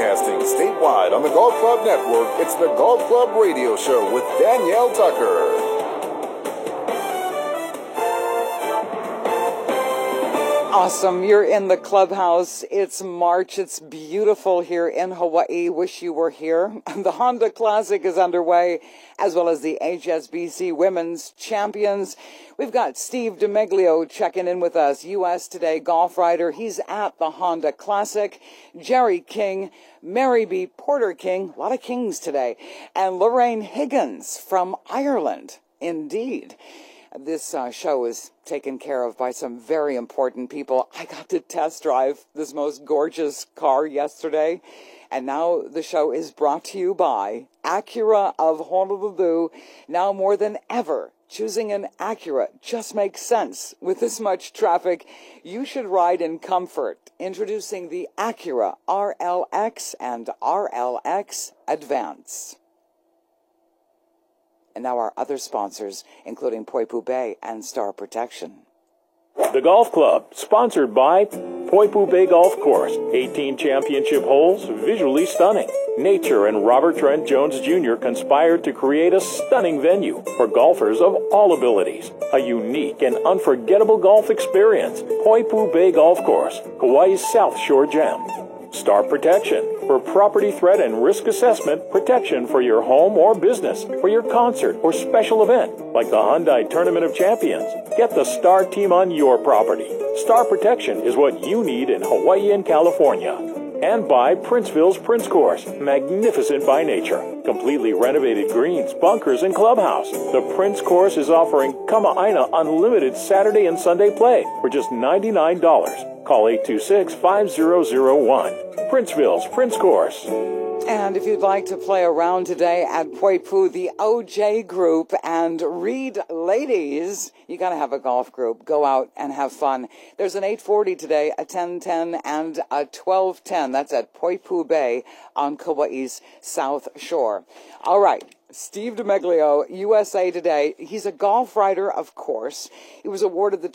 Broadcasting statewide on the Golf Club Network, it's the Golf Club Radio Show with Danielle Tucker. Awesome. You're in the clubhouse. It's March. It's beautiful here in Hawaii. Wish you were here. The Honda Classic is underway, as well as the HSBC Women's Champions. We've got Steve DeMeglio checking in with us, U.S. Today golf writer. He's at the Honda Classic. Jerry King, Mary B. Porter King, a lot of kings today, and Lorraine Higgins from Ireland. Indeed. This show is taken care of by some very important people. I got to test drive this most gorgeous car yesterday, and now the show is brought to you by Acura of Honolulu. Now more than ever, choosing an Acura just makes sense. With this much traffic, you should ride in comfort. Introducing the Acura RLX and RLX Advance. And now our other sponsors, including Poipu Bay and Star Protection. The Golf Club, sponsored by Poipu Bay Golf Course. 18 championship holes, visually stunning. Nature and Robert Trent Jones Jr. conspired to create a stunning venue for golfers of all abilities. A unique and unforgettable golf experience. Poipu Bay Golf Course, Hawaii's South Shore gem. Star Protection, for property threat and risk assessment, protection for your home or business, for your concert or special event, like the Hyundai Tournament of Champions. Get the Star team on your property. Star Protection is what you need in Hawaii and California. And by Princeville's Prince Course, magnificent by nature. Completely renovated greens, bunkers, and clubhouse. The Prince Course is offering Kama'aina unlimited Saturday and Sunday play for just $99. Call 826-5001. Princeville's Prince Course. And if you'd like to play around today at Poipu, the OJ Group and Reed Ladies, you got to have a golf group. Go out and have fun. There's an 8:40 today, a 10:10, and a 12:10. That's at Poipu Bay on Kauai's South Shore. All right. Steve DeMeglio, USA Today. He's a golf writer, of course. He was awarded the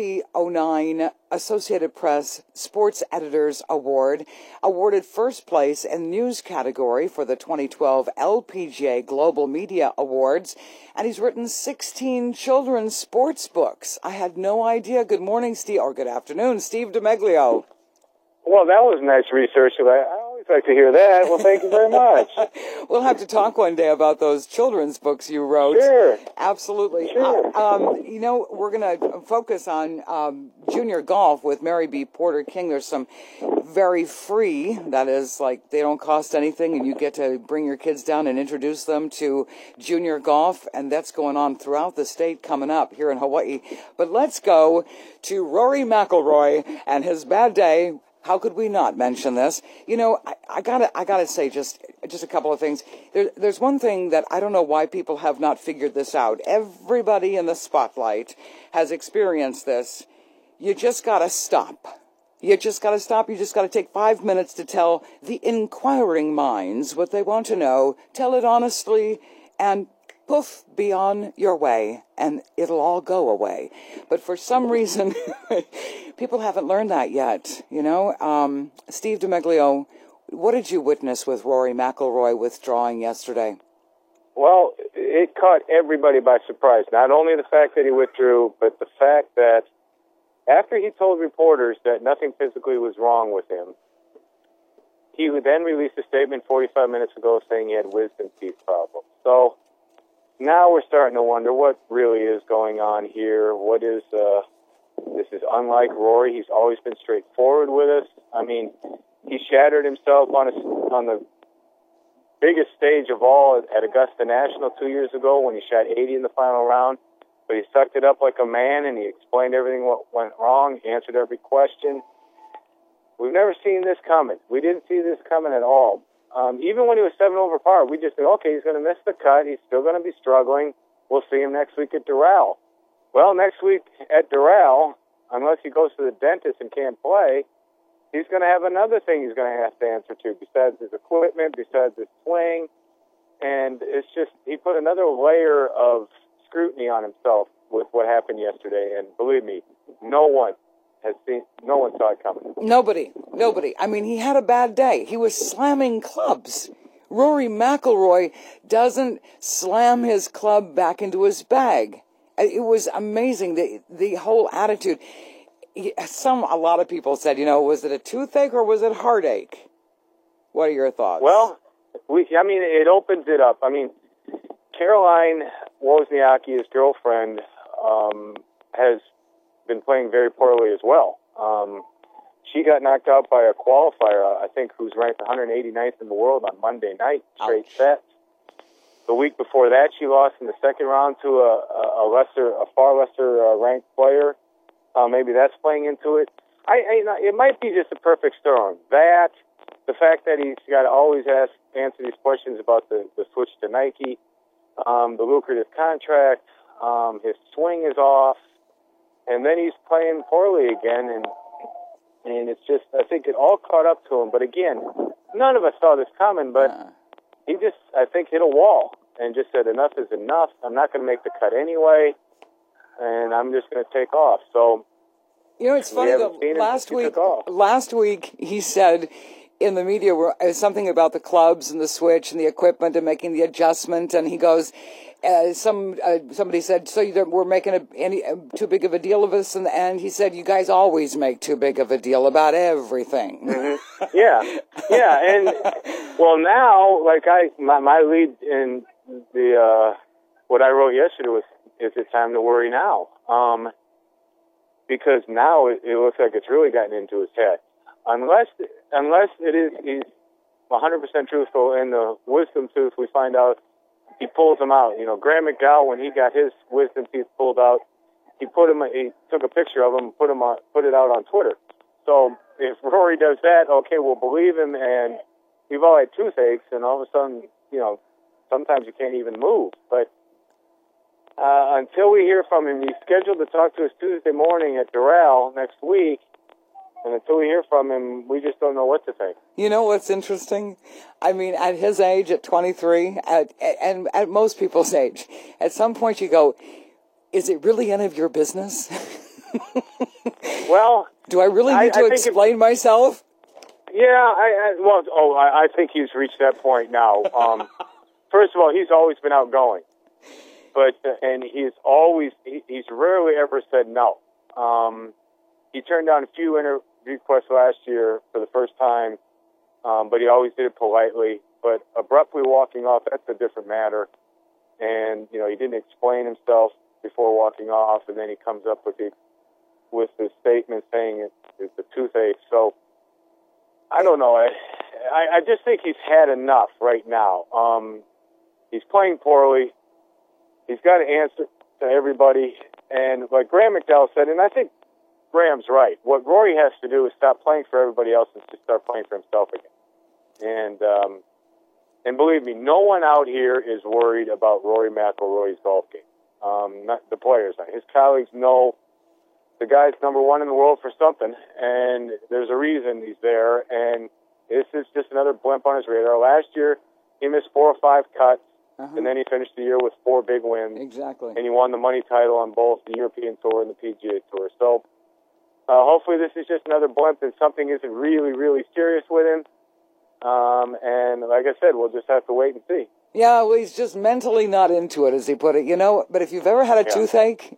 2009 Associated Press Sports Editors Award, awarded first place in news category for the 2012 LPGA Global Media Awards, and he's written 16 children's sports books. I had no idea. Good morning, Steve, or good afternoon, Steve DeMeglio. Well, that was nice research. I always like to hear that. Well, thank you very much. We'll have to talk one day about those children's books you wrote. Sure. Absolutely. Sure. We're going to focus on junior golf with Mary B. Porter King. There's some very free, that is, like, they don't cost anything, and you get to bring your kids down and introduce them to junior golf, and that's going on throughout the state coming up here in Hawaii. But let's go to Rory McIlroy and his bad day. How could we not mention this? You know, I gotta say just a couple of things. There's one thing that I don't know why people have not figured this out. Everybody in the spotlight has experienced this. You just gotta stop. You just gotta stop. You just gotta take 5 minutes to tell the inquiring minds what they want to know. Tell it honestly, and poof, be on your way, and it'll all go away. But for some reason, people haven't learned that yet, you know. Steve DeMeglio, what did you witness with Rory McIlroy withdrawing yesterday? Well, it caught everybody by surprise. Not only the fact that he withdrew, but the fact that after he told reporters that nothing physically was wrong with him, he would then release a statement 45 minutes ago saying he had wisdom teeth problems. So now we're starting to wonder what really is going on here. What is, this is unlike Rory. He's always been straightforward with us. I mean, he shattered himself on the biggest stage of all at Augusta National 2 years ago when he shot 80 in the final round. But he sucked it up like a man, and he explained everything what went wrong. He answered every question. We've never seen this coming. We didn't see this coming at all. Even when he was 7 over par, we just knew, okay, he's going to miss the cut. He's still going to be struggling. We'll see him next week at Doral. Well, next week at Doral, unless he goes to the dentist and can't play, he's going to have another thing he's going to have to answer to besides his equipment, besides his swing. And it's just, he put another layer of scrutiny on himself with what happened yesterday. And believe me, no one no one saw it coming. Nobody. I mean, he had a bad day. He was slamming clubs. Rory McIlroy doesn't slam his club back into his bag. It was amazing, the whole attitude. A lot of people said, was it a toothache or was it heartache? What are your thoughts? Well, it opens it up. I mean, Caroline Wozniacki, his girlfriend, has been playing very poorly as well. She got knocked out by a qualifier, I think, who's ranked 189th in the world on Monday night, straight sets. The week before that, she lost in the second round to a far lesser ranked player. Maybe that's playing into it. It might be just a perfect storm. That, the fact that he's got to always answer these questions about the switch to Nike, the lucrative contract, his swing is off, and then he's playing poorly again, and it's just, I think it all caught up to him. But again, none of us saw this coming, but he just, I think, hit a wall and just said, enough is enough. I'm not going to make the cut anyway, and I'm just going to take off. So, it's funny though. Last week he said in the media something about the clubs and the switch and the equipment and making the adjustment, and he goes, somebody said, so we're making too big of a deal of this, and he said, you guys always make too big of a deal about everything. Mm-hmm. Yeah, and well, now, like my lead in the what I wrote yesterday was, is it time to worry now? Because now it looks like it's really gotten into his head. Unless he's 100% truthful in the wisdom tooth, we find out he pulls them out. Graham McDowell, when he got his wisdom teeth pulled out, he took a picture of them, put it out on Twitter. So if Rory does that, okay, we'll believe him. And we've all had toothaches, and all of a sudden, sometimes you can't even move. But until we hear from him, he's scheduled to talk to us Tuesday morning at Doral next week. And until we hear from him, we just don't know what to think. You know what's interesting? I mean, at his age, at 23, and at most people's age, at some point you go, is it really any of your business? Well, do I really need to explain myself? Yeah, I think he's reached that point now. First of all, he's always been outgoing. And he's rarely ever said no. He turned down a few interview requests last year for the first time, but he always did it politely. But abruptly walking off, that's a different matter. And, he didn't explain himself before walking off, and then he comes up with his statement saying it's a toothache. So, I don't know. I just think he's had enough right now. He's playing poorly. He's got to answer to everybody. And like Graham McDowell said, and I think Graham's right, what Rory has to do is stop playing for everybody else and just start playing for himself again. And believe me, no one out here is worried about Rory McIlroy's golf game. Not the players. His colleagues know the guy's number one in the world for something, and there's a reason he's there. And this is just another blimp on his radar. Last year, he missed 4 or 5 cuts. And then he finished the year with 4 big wins. Exactly. And he won the money title on both the European Tour and the PGA Tour. So hopefully this is just another blimp and something isn't really, really serious with him. And like I said, we'll just have to wait and see. Yeah, well, he's just mentally not into it, as he put it. But if you've ever had a toothache,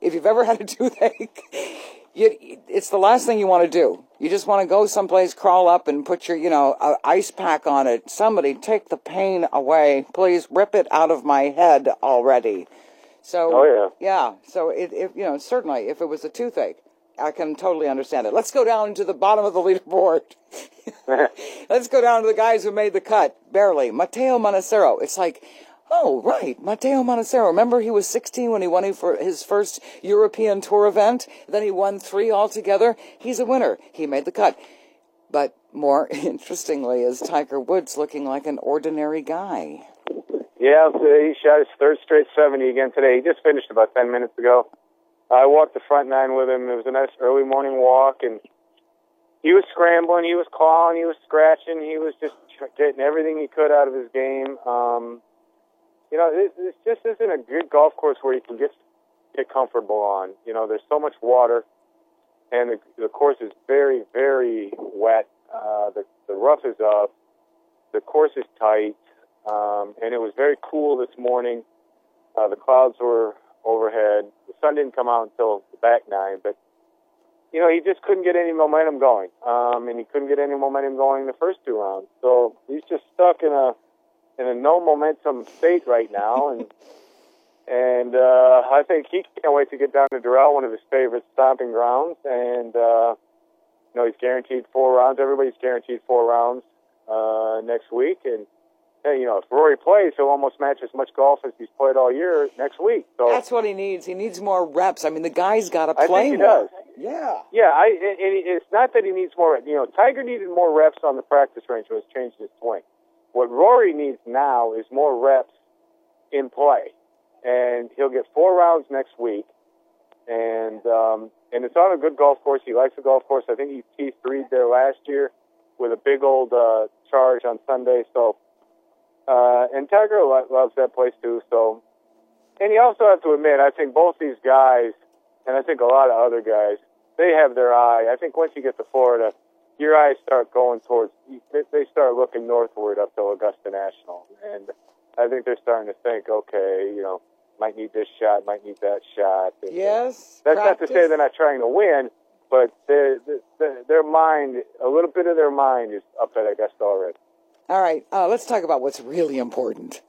it's the last thing you want to do. You just want to go someplace, crawl up, and put your, ice pack on it. Somebody take the pain away. Please rip it out of my head already. So, So if certainly, if it was a toothache, I can totally understand it. Let's go down to the bottom of the leaderboard. Let's go down to the guys who made the cut, barely. Matteo Manassero. It's like, oh, right, Matteo Manassero. Remember he was 16 when he won his first European Tour event? Then he won 3 altogether. He's a winner. He made the cut. But more interestingly is Tiger Woods looking like an ordinary guy. Yeah, he shot his 3rd straight 70 again today. He just finished about 10 minutes ago. I walked the front 9 with him. It was a nice early morning walk, and he was scrambling, he was clawing, he was scratching, he was just getting everything he could out of his game. This just isn't a good golf course where you can get comfortable on. There's so much water. and the course is very, very wet. The rough is up. The course is tight, and it was very cool this morning. The clouds were overhead. The sun didn't come out until the back nine, but you know, he just couldn't get any momentum going, and he couldn't get any momentum going in the first two rounds. So he's just stuck in a no momentum state right now, and I think he can't wait to get down to Doral, one of his favorite stomping grounds, and you know, he's guaranteed 4 rounds. Everybody's guaranteed 4 rounds next week, and you know, if Rory plays, he'll almost match as much golf as he's played all year next week. So that's what he needs. He needs more reps. I mean, the guy's got to play more. I think he does. Yeah. Yeah, it's not that he needs more. You know, Tiger needed more reps on the practice range when he was changing his swing. What Rory needs now is more reps in play, and he'll get 4 rounds next week. And it's on a good golf course. He likes the golf course. I think he T3'd there last year with a big old charge on Sunday. So, and Tiger loves that place too. So, and you also have to admit, I think both these guys, and I think a lot of other guys, they have their eye. I think once you get to Florida, your eyes start going towards, they start looking northward up to Augusta National. And I think they're starting to think, okay, you know, might need this shot, might need that shot. And yes. That's not to say they're not trying to win, but their mind, a little bit of their mind is up at Augusta already. All right, let's talk about what's really important.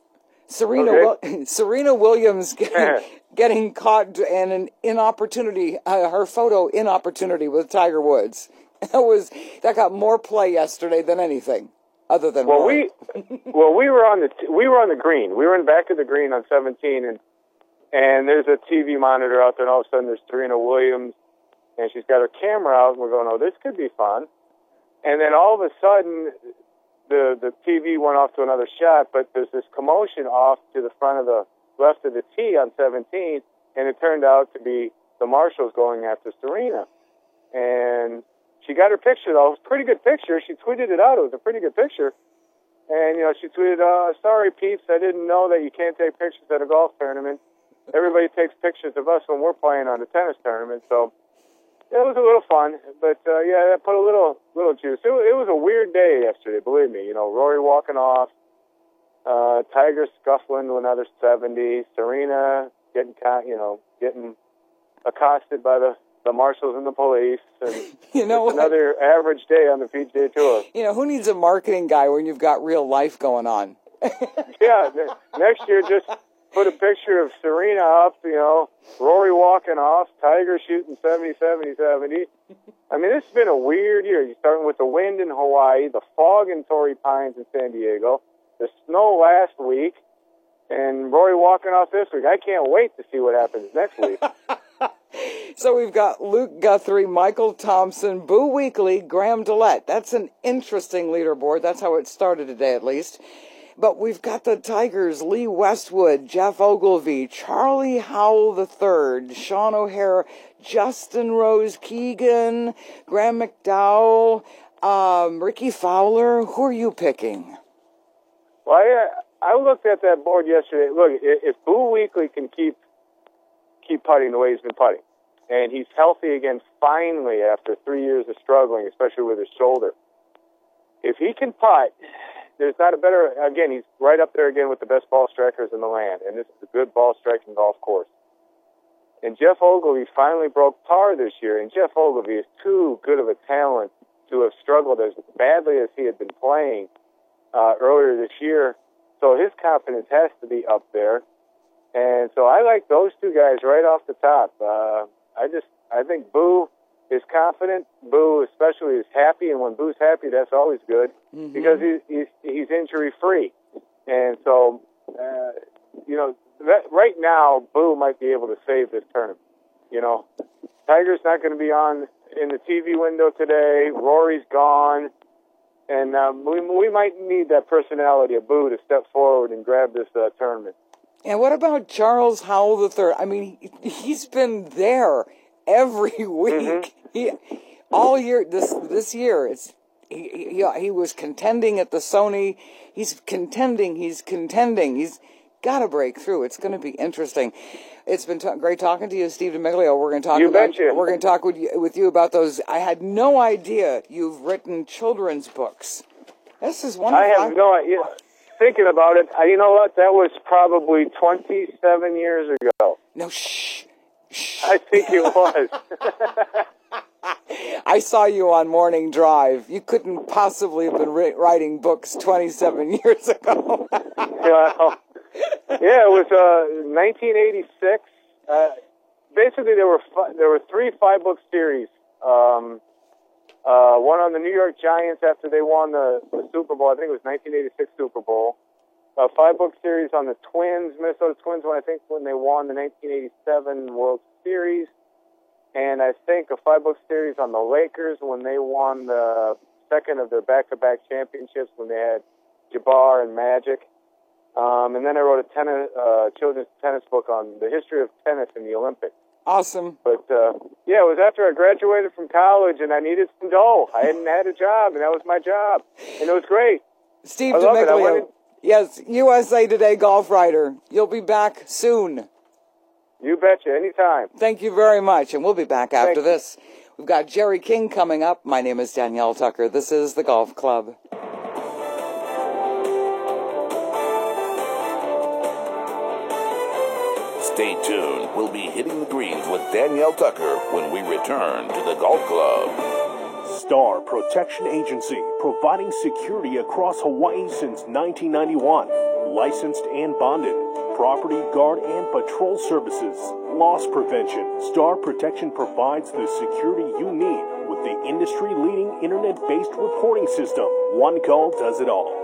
Serena Williams getting caught in an inopportunity, her photo inopportunity with Tiger Woods. That got more play yesterday than anything, other than we were on the green. We were in back of the green on 17, and there's a TV monitor out there, and all of a sudden there's Serena Williams, and she's got her camera out, and we're going, oh, this could be fun. And then all of a sudden, the TV went off to another shot, but there's this commotion off to the front of the left of the tee on 17, and it turned out to be the marshals going after Serena. And she got her picture, though. It was a pretty good picture. She tweeted it out. It was a pretty good picture. And, you know, she tweeted, sorry, peeps, I didn't know that you can't take pictures at a golf tournament. Everybody takes pictures of us when we're playing on the tennis tournament. So it was a little fun. But, yeah, that put a little juice. It was a weird day yesterday, believe me. You know, Rory walking off, Tiger scuffling to another 70, Serena getting accosted by the marshals and the police, and you know, another average day on the PGA Tour. You know, who needs a marketing guy when you've got real life going on? Yeah, next year just put a picture of Serena up, you know, Rory walking off, Tiger shooting 70, 70, 70. I mean, this has been a weird year. You're starting with the wind in Hawaii, the fog in Torrey Pines in San Diego, the snow last week, and Rory walking off this week. I can't wait to see what happens next week. So we've got Luke Guthrie, Michael Thompson, Boo Weekley, Graham DeLette. That's an interesting leaderboard. That's how it started today, at least. But we've got the Tigers, Lee Westwood, Jeff Ogilvy, Charlie Howell III, Sean O'Hara, Justin Rose Keegan, Graham McDowell, Ricky Fowler. Who are you picking? Well, I looked at that board yesterday. Look, if Boo Weekley can keep putting the way he's been putting, and he's healthy again finally after 3 years of struggling, especially with his shoulder. If he can putt, there's not a better, again, he's right up there again with the best ball strikers in the land, and this is a good ball striking golf course. And Jeff Ogilvy finally broke par this year, and Jeff Ogilvy is too good of a talent to have struggled as badly as he had been playing earlier this year, so his confidence has to be up there. And so I like those two guys right off the top. I think Boo is confident. Boo especially is happy, and when Boo's happy, that's always good because he's injury free. And so, you know, right now Boo might be able to save this tournament. You know, Tiger's not going to be on in the TV window today. Rory's gone, and we might need that personality of Boo to step forward and grab this tournament. And what about Charles Howell III? I mean, he's been there every week. All year this year. He was contending at the Sony. He's contending. He's got to break through. It's going to be interesting. It's been great talking to you, Steve DiMiglio. We're going to talk We're going to talk with you about those. I had no idea you've written children's books. This is wonderful. I have no idea. Thinking about it, you know what? That was probably 27 years ago. No, shh. I think it was. I saw you on Morning Drive. You couldn't possibly have been writing books 27 years ago. Yeah, it was 1986. Basically, there were 3 5-book series. One on the New York Giants after they won the Super Bowl. I think it was 1986 Super Bowl. A 5-book series on the Twins, Minnesota Twins, when they won the 1987 World Series. And I think a 5-book series on the Lakers when they won the second of their back-to-back championships when they had Jabbar and Magic. And then I wrote a children's tennis book on the history of tennis in the Olympics. Awesome. But, yeah, it was after I graduated from college and I needed some dough. I hadn't had a job, and that was my job. And it was great. Steve DiMiglio. Yes, USA Today golf writer. You'll be back soon. You betcha, anytime. Thank you very much, and we'll be back after this. We've got Jerry King coming up. My name is Danielle Tucker. This is the Golf Club. Stay tuned. We'll be hitting the greens with Danielle Tucker when we return to the Golf Club. Star Protection Agency, providing security across Hawaii since 1991. Licensed and bonded. Property guard and patrol services. Loss prevention. Star Protection provides the security you need with the industry-leading internet-based reporting system. One call does it all.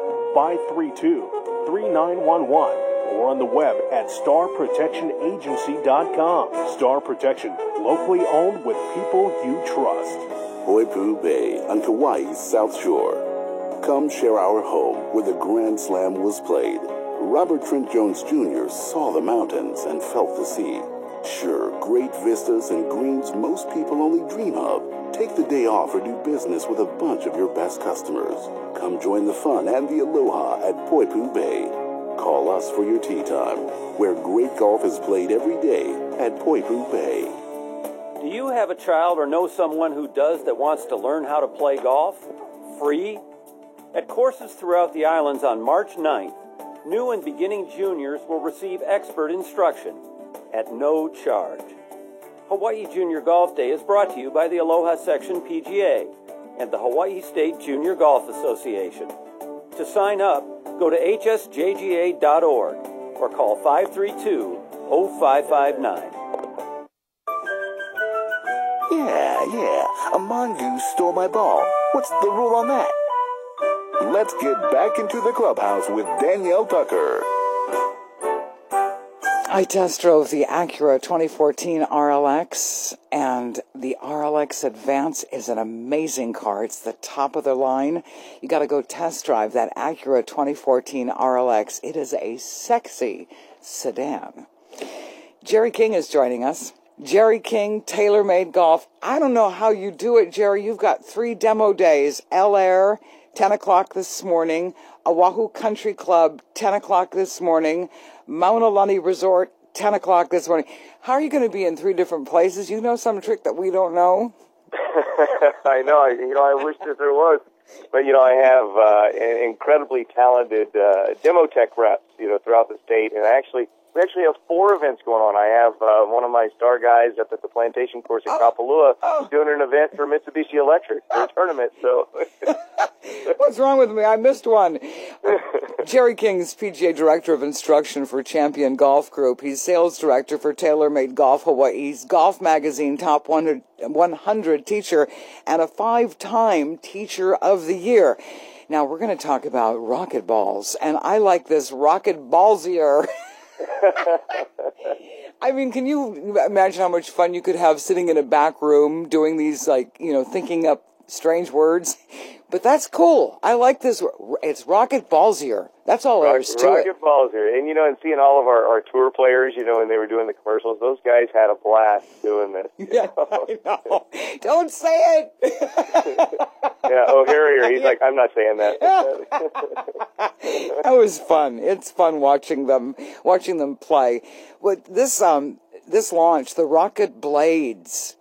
532-3911 or on the web at starprotectionagency.com. Star Protection, locally owned with people you trust. Poipu Bay on Kauai's South Shore. Come share our home where the Grand Slam was played. Robert Trent Jones Jr. saw the mountains and felt the sea. Sure, great vistas and greens most people only dream of. Take the day off or do business with a bunch of your best customers. Come join the fun and the aloha at Poipu Bay. Call us for your tee time, where great golf is played every day at Poipu Bay. Do you have a child or know someone who does that wants to learn how to play golf? Free? At courses throughout the islands on March 9th, new and beginning juniors will receive expert instruction at no charge. Hawaii Junior Golf Day is brought to you by the Aloha Section PGA and the Hawaii State Junior Golf Association. To sign up, go to hsjga.org or call 532-0559. Yeah, a mongoose stole my ball. What's the rule on that? Let's get back into the clubhouse with Danielle Tucker. I test drove the Acura 2014 RLX, and the RLX Advance is an amazing car. It's the top of the line. You got to go test drive that Acura 2014 RLX. It is a sexy sedan. Jerry King is joining us. Jerry King, TaylorMade Golf. I don't know how you do it, Jerry. You've got 3 demo days. El Air, 10 o'clock this morning. Oahu Country Club, 10 o'clock this morning. Mauna Lani Resort, 10 o'clock this morning. How are you going to be in 3 different places? You know some trick that we don't know? I know. I wish that there was. But, I have an incredibly talented demo tech reps, throughout the state. And we actually have 4 events going on. I have one of my star guys up at the plantation course in Kapalua doing an event for Mitsubishi Electric for a tournament. So, what's wrong with me? I missed one. Jerry King's PGA Director of Instruction for Champion Golf Group. He's Sales Director for TaylorMade Golf Hawaii's Golf Magazine Top 100 Teacher and a 5-time Teacher of the Year. Now, we're going to talk about rocket balls, and I like this rocket ballsier. I mean, can you imagine how much fun you could have sitting in a back room doing these, thinking up strange words? But that's cool. I like this. It's rocket ballsier. That's all there is to it. Rocket ballsier. And, and seeing all of our tour players, when they were doing the commercials, those guys had a blast doing this. Yeah, I know. Don't say it. Yeah, O'Harrier, he's like, I'm not saying that. That was fun. It's fun watching them play. But this this launch, the Rocket Blades,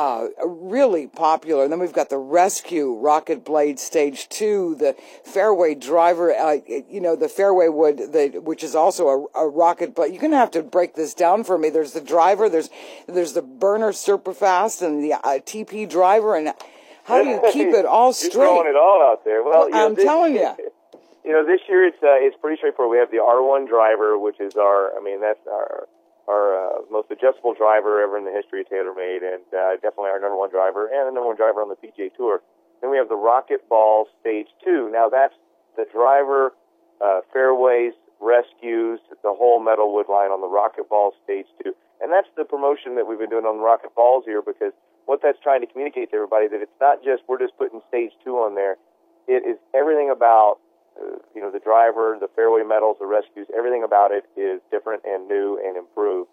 really popular. And then we've got the Rescue Rocket Blade Stage 2, the Fairway Driver, the Fairway Wood, which is also a rocket blade. You're going to have to break this down for me. There's the driver, there's the Burner Superfast, and the TP driver, and how do you keep it all straight? You're throwing it all out there. Well, I'm telling you. This year it's pretty straightforward. We have the R1 driver, which is that's our most adjustable driver ever in the history of TaylorMade, and definitely our number one driver and the number one driver on the PGA Tour. Then we have the Rocket Ball Stage 2. Now that's the driver, fairways, rescues, the whole metal wood line on the Rocket Ball Stage 2. And that's the promotion that we've been doing on the Rocket Balls here, because what that's trying to communicate to everybody, that it's not just we're just putting Stage 2 on there. It is everything about the driver, the fairway metals, the rescues, everything about it is different and new and improved.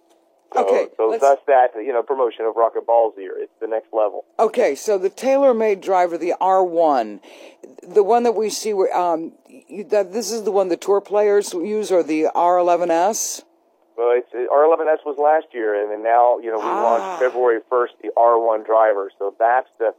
So that's that, promotion of Rocket Balls here. It's the next level. Okay, so the TaylorMade driver, the R1, the one that we see, this is the one the tour players use, or the R11S? Well, R11S was last year, and then now, we launched February 1st the R1 driver. So that's the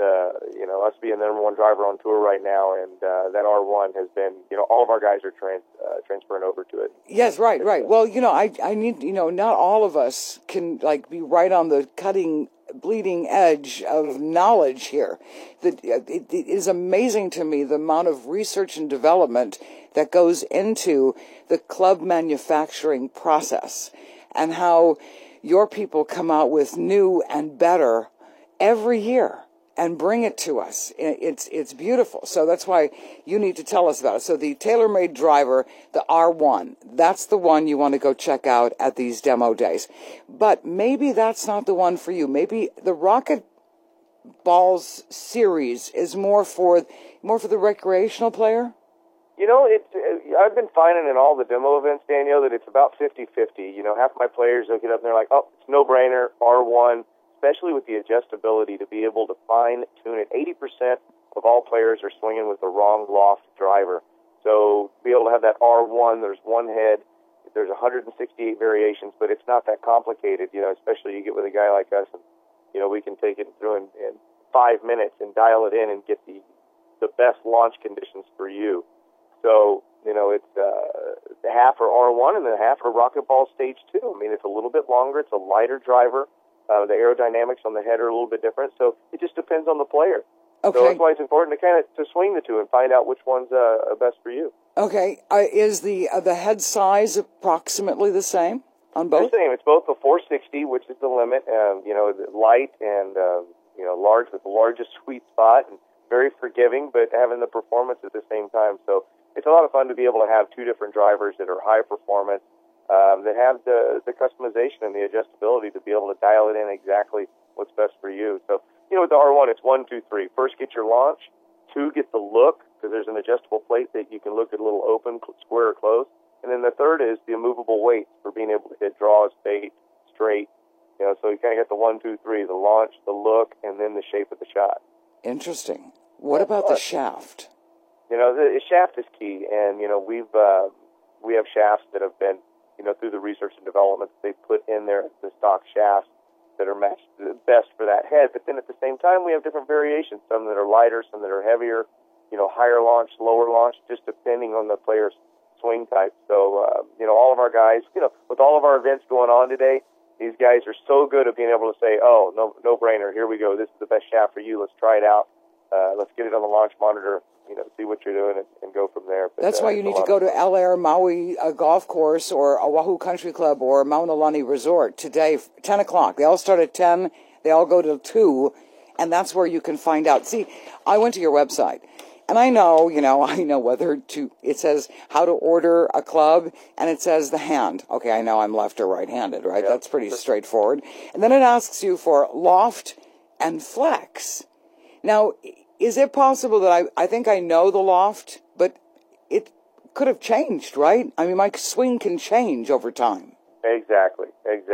us being the number one driver on tour right now, and that R1 has been, all of our guys are transferring over to it. Yes, right. Well, I need, not all of us can, be right on the bleeding edge of knowledge here. It is amazing to me the amount of research and development that goes into the club manufacturing process, and how your people come out with new and better every year and bring it to us. It's beautiful. So that's why you need to tell us about it. So the TaylorMade driver, the R1, that's the one you want to go check out at these demo days. But maybe that's not the one for you. Maybe the Rocket Balls series is more for the recreational player? I've been finding in all the demo events, Danielle, that it's about 50-50. Half my players will get up and they're like, oh, it's no-brainer, R1, especially with the adjustability to be able to fine-tune it. 80% of all players are swinging with the wrong loft driver. So to be able to have that R1, there's one head, there's 168 variations, but it's not that complicated, especially you get with a guy like us, and, we can take it through in 5 minutes and dial it in and get the best launch conditions for you. So, it's the half for R1 and the half for Rocket Ball Stage 2. I mean, it's a little bit longer. It's a lighter driver. The aerodynamics on the head are a little bit different. So it just depends on the player. Okay. So that's why it's important to swing the two and find out which one's best for you. Okay. Is the head size approximately the same on both? The same. It's both the 460, which is the limit, light and, large with the largest sweet spot, and very forgiving, but having the performance at the same time. So it's a lot of fun to be able to have two different drivers that are high performance, that have the customization and the adjustability to be able to dial it in exactly what's best for you. So, with the R1, it's 1, 2, 3. First, get your launch. 2, get the look, because there's an adjustable plate that you can look at a little open, square, or closed. And then the third is the immovable weights for being able to hit draws, bait, straight. So you kind of get the 1, 2, 3, the launch, the look, and then the shape of the shot. Interesting. What about the shaft? The shaft is key, and we have shafts that have been, through the research and development, they put in there the stock shafts that are matched the best for that head. But then at the same time, we have different variations. Some that are lighter, some that are heavier. Higher launch, lower launch, just depending on the player's swing type. So all of our guys, with all of our events going on today, these guys are so good at being able to say, oh, no brainer, here we go, this is the best shaft for you, let's try it out, let's get it on the launch monitor, see what you're doing and go from there. But, that's why you need to go to El Air Maui Golf Course or Oahu Country Club or Mauna Lani Resort today, 10 o'clock. They all start at 10, they all go till 2, and that's where you can find out. See, I went to your website. And I know whether it says how to order a club, and it says the hand. Okay, I know I'm left or right-handed, right? Yep. That's pretty straightforward. And then it asks you for loft and flex. Now, is it possible that I think I know the loft, but it could have changed, right? I mean, my swing can change over time. Exactly.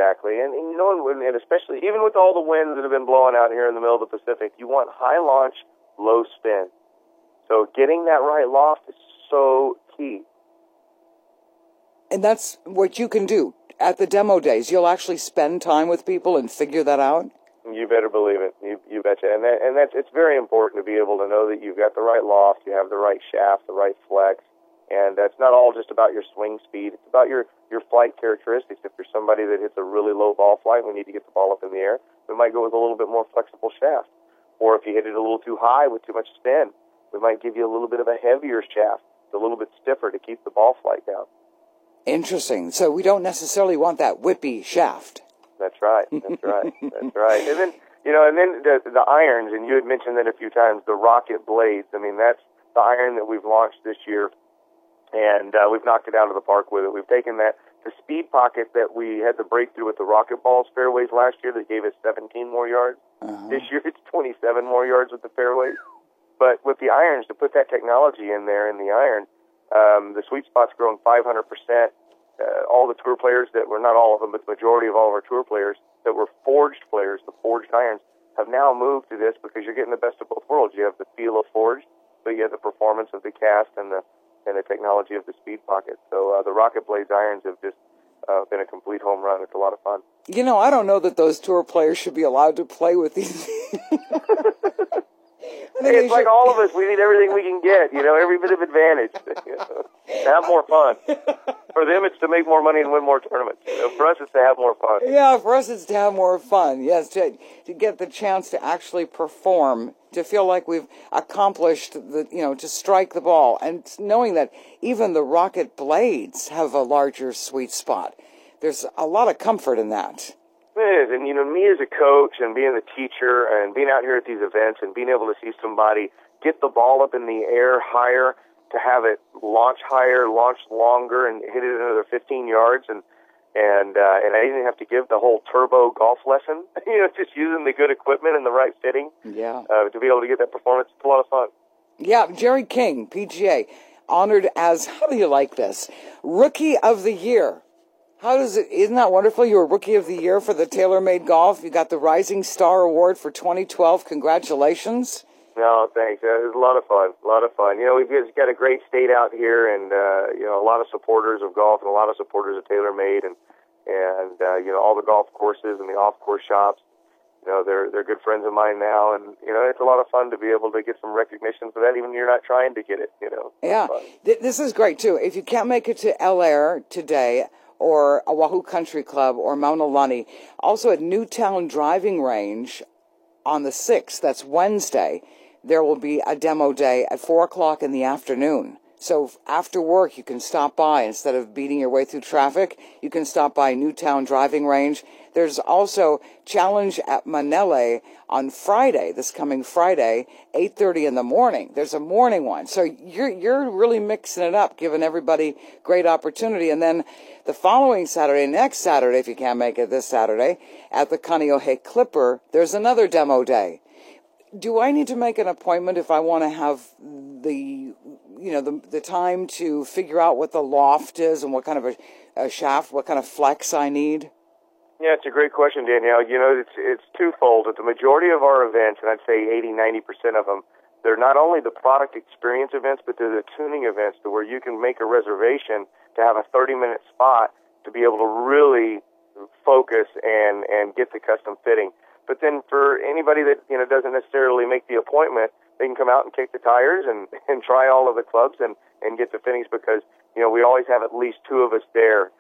And especially, even with all the winds that have been blowing out here in the middle of the Pacific, you want high launch, low spin. So getting that right loft is so key. And that's what you can do. at the demo days, you'll actually spend time with people and figure that out? You better believe it. You betcha. And that's it's very important to be able to know that you've got the right loft, you have the right shaft, the right flex, and that's not all just about your swing speed. It's about your flight characteristics. If you're somebody that hits a really low ball flight, we need to get the ball up in the air, we might go with a little bit more flexible shaft. Or if you hit it a little too high with too much spin, we might give you a little bit of a heavier shaft, a little bit stiffer to keep the ball flight down. Interesting. So we don't necessarily want that whippy shaft. That's right. That's right. That's right. And then, the irons, and you had mentioned that a few times, the rocket blades. I mean, that's the iron that we've launched this year, and we've knocked it out of the park with it. We've taken the speed pocket that we had the breakthrough with the rocket balls fairways last year that gave us 17 more yards. This year it's 27 more yards with the fairways. But with the irons, to put that technology in there in the iron, the sweet spot's grown 500%. All the tour players that were, not all of them, but the majority of all of our tour players that were forged players, the forged irons, have now moved to this because you're getting the best of both worlds. You have the feel of forged, but you have the performance of the cast and the technology of the speed pocket. So the Rocket Blades irons have just been a complete home run. It's a lot of fun. You know, I don't know that those tour players should be allowed to play with these. It's like all of us. We need everything we can get, every bit of advantage. To have more fun. For them, it's to make more money and win more tournaments. For us, it's to have more fun. Yeah, for us, it's to have more fun. Yes, to get the chance to actually perform, to feel like we've accomplished to strike the ball, and knowing that even the rocket blades have a larger sweet spot. There's a lot of comfort in that. It is, and me as a coach and being the teacher and being out here at these events and being able to see somebody get the ball up in the air higher, to have it launch higher, launch longer, and hit it another 15 yards, and I didn't have to give the whole turbo golf lesson. Just using the good equipment and the right fitting. Yeah. To be able to get that performance, it's a lot of fun. Yeah, Jerry King, PGA, honored as, how do you like this, Rookie of the Year. Isn't that wonderful? You were Rookie of the Year for the TaylorMade Golf. You got the Rising Star Award for 2012. Congratulations. No, thanks. It was a lot of fun. We've just got a great state out here, and a lot of supporters of golf and a lot of supporters of TaylorMade, and all the golf courses and the off-course shops. They're good friends of mine now, and it's a lot of fun to be able to get some recognition for that, even if you're not trying to get it. Yeah, this is great too. If you can't make it to El Air today, or Oahu Country Club, or Maunalani, also at Newtown Driving Range on the 6th, that's Wednesday, there will be a demo day at 4 o'clock in the afternoon. So after work, you can stop by. Instead of beating your way through traffic, you can stop by Newtown Driving Range. There's also Challenge at Manele on Friday, this coming Friday, 8:30 in the morning. There's a morning one. So you're really mixing it up, giving everybody great opportunity. And then the following Saturday, next Saturday, if you can't make it this Saturday, at the Kaneohe Clipper, there's another demo day. Do I need to make an appointment if I want to have the time to figure out what the loft is and what kind of a shaft, what kind of flex I need? Yeah, it's a great question, Danielle. It's twofold. At the majority of our events, and I'd say 80-90% of them, they're not only the product experience events, but they're the tuning events to where you can make a reservation to have a 30-minute spot to be able to really focus and get the custom fitting. But then for anybody that doesn't necessarily make the appointment, they can come out and kick the tires and try all of the clubs and get the fittings, because we always have at least two of us there.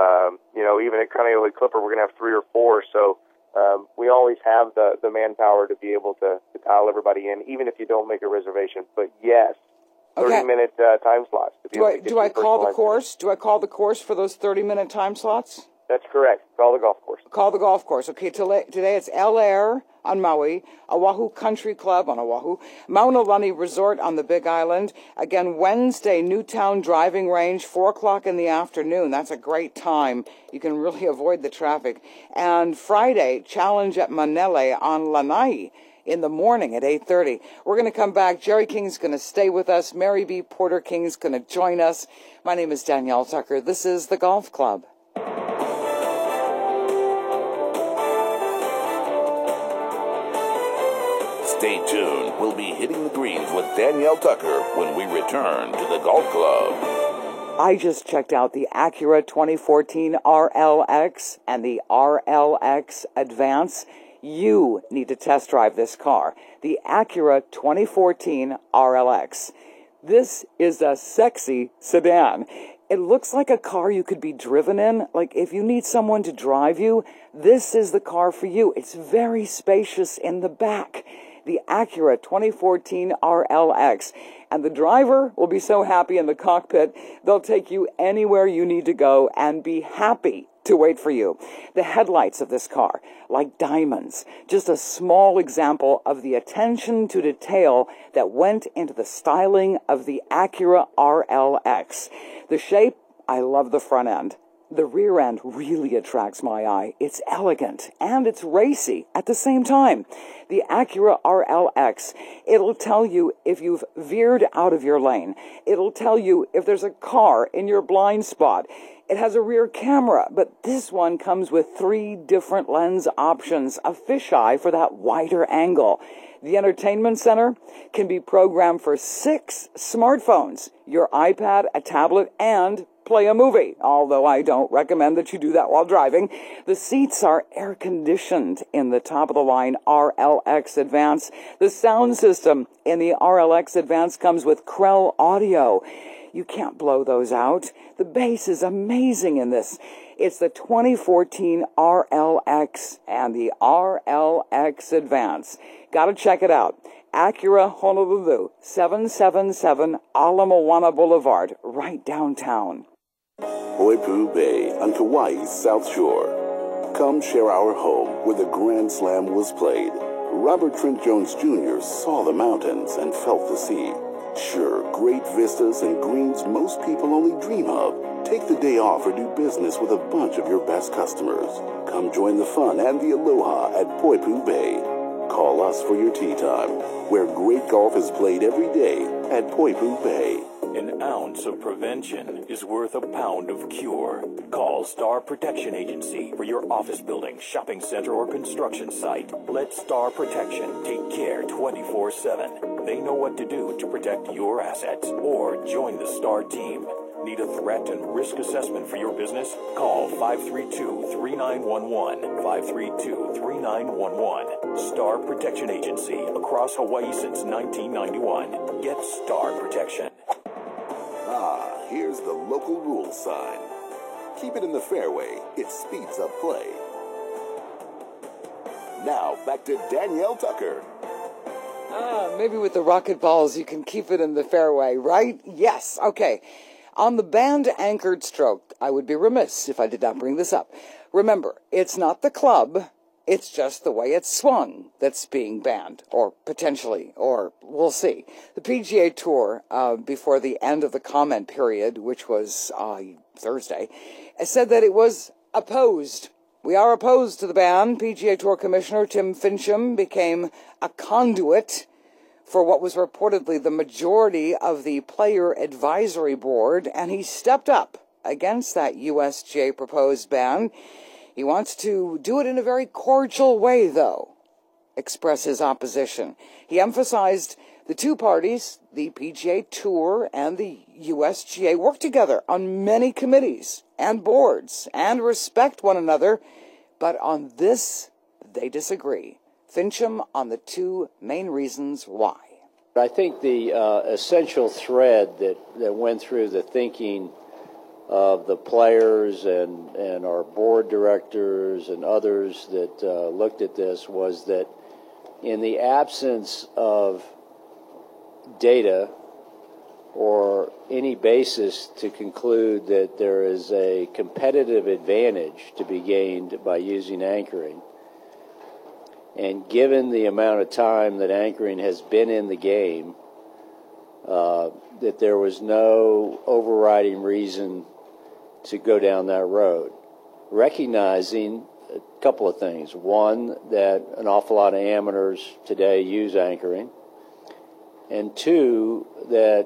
Even at Kaneohe Clipper, we're going to have 3 or 4. So we always have the manpower to be able to dial everybody in, even if you don't make a reservation. But yes, 30-minute time slots. Do I call the course? Do I call the course for those 30-minute time slots? That's correct. Call the golf course. Call the golf course. Okay, today it's El Air on Maui, Oahu Country Club on Oahu, Maunalani Resort on the Big Island. Again, Wednesday, Newtown Driving Range, 4 o'clock in the afternoon. That's a great time. You can really avoid the traffic. And Friday, Challenge at Manele on Lanai in the morning at 8:30. We're going to come back. Jerry King's going to stay with us. Mary B. Porter King's going to join us. My name is Danielle Tucker. This is the Golf Club. Stay tuned. We'll be hitting the greens with Danielle Tucker when we return to the Golf Club. I just checked out the Acura 2014 RLX and the RLX Advance. You need to test drive this car, the Acura 2014 RLX. This is a sexy sedan. It looks like a car you could be driven in. Like if you need someone to drive you, this is the car for you. It's very spacious in the back. The Acura 2014 RLX. And the driver will be so happy in the cockpit, they'll take you anywhere you need to go and be happy to wait for you. The headlights of this car, like diamonds, just a small example of the attention to detail that went into the styling of the Acura RLX. The shape, I love the front end. The rear end really attracts my eye. It's elegant and it's racy at the same time. The Acura RLX, it'll tell you if you've veered out of your lane. It'll tell you if there's a car in your blind spot. It has a rear camera, but this one comes with 3 different lens options, a fisheye for that wider angle. The entertainment center can be programmed for 6 smartphones, your iPad, a tablet, and play a movie, although I don't recommend that you do that while driving. The seats are air-conditioned in the top-of-the-line RLX Advance. The sound system in the RLX Advance comes with Krell Audio. You can't blow those out. The bass is amazing in this. It's the 2014 RLX and the RLX Advance. Gotta check it out. Acura Honolulu, 777 Ala Moana Boulevard, right downtown. Poipu Bay on Kauai's South Shore. Come share our home where the Grand Slam was played. Robert Trent Jones Jr. saw the mountains and felt the sea. Sure, great vistas and greens most people only dream of. Take the day off or do business with a bunch of your best customers. Come join the fun and the aloha at Poipu Bay. Call us for your tea time, where great golf is played every day at Poipu Bay. An ounce of prevention is worth a pound of cure. Call Star Protection Agency for your office building, shopping center, or construction site. Let Star Protection take care 24/7. They know what to do to protect your assets. Or join the Star team. Need a threat and risk assessment for your business? Call 532-3911. 532-3911. Star Protection Agency, across Hawaii since 1991. Get Star Protection. Ah, here's the local rules sign. Keep it in the fairway. It speeds up play. Now, back to Danielle Tucker. Maybe with the rocket balls you can keep it in the fairway, right? Yes, okay. On the band-anchored stroke, I would be remiss if I did not bring this up. Remember, it's not the club, it's just the way it's swung that's being banned, or potentially, or we'll see. The PGA Tour, before the end of the comment period, which was Thursday, said that it was opposed. We are opposed to the ban. PGA Tour Commissioner Tim Fincham became a conduit for what was reportedly the majority of the Player Advisory Board, and he stepped up against that USGA proposed ban. He wants to do it in a very cordial way, though, express his opposition. He emphasized the two parties, the PGA Tour and the USGA, work together on many committees and boards and respect one another, but on this, they disagree. Fincham on the 2 main reasons why. I think the essential thread that went through the thinking of the players and our board directors and others that looked at this was that in the absence of data or any basis to conclude that there is a competitive advantage to be gained by using anchoring, and given the amount of time that anchoring has been in the game, that there was no overriding reason to go down that road. Recognizing a couple of things. One, that an awful lot of amateurs today use anchoring. And 2, that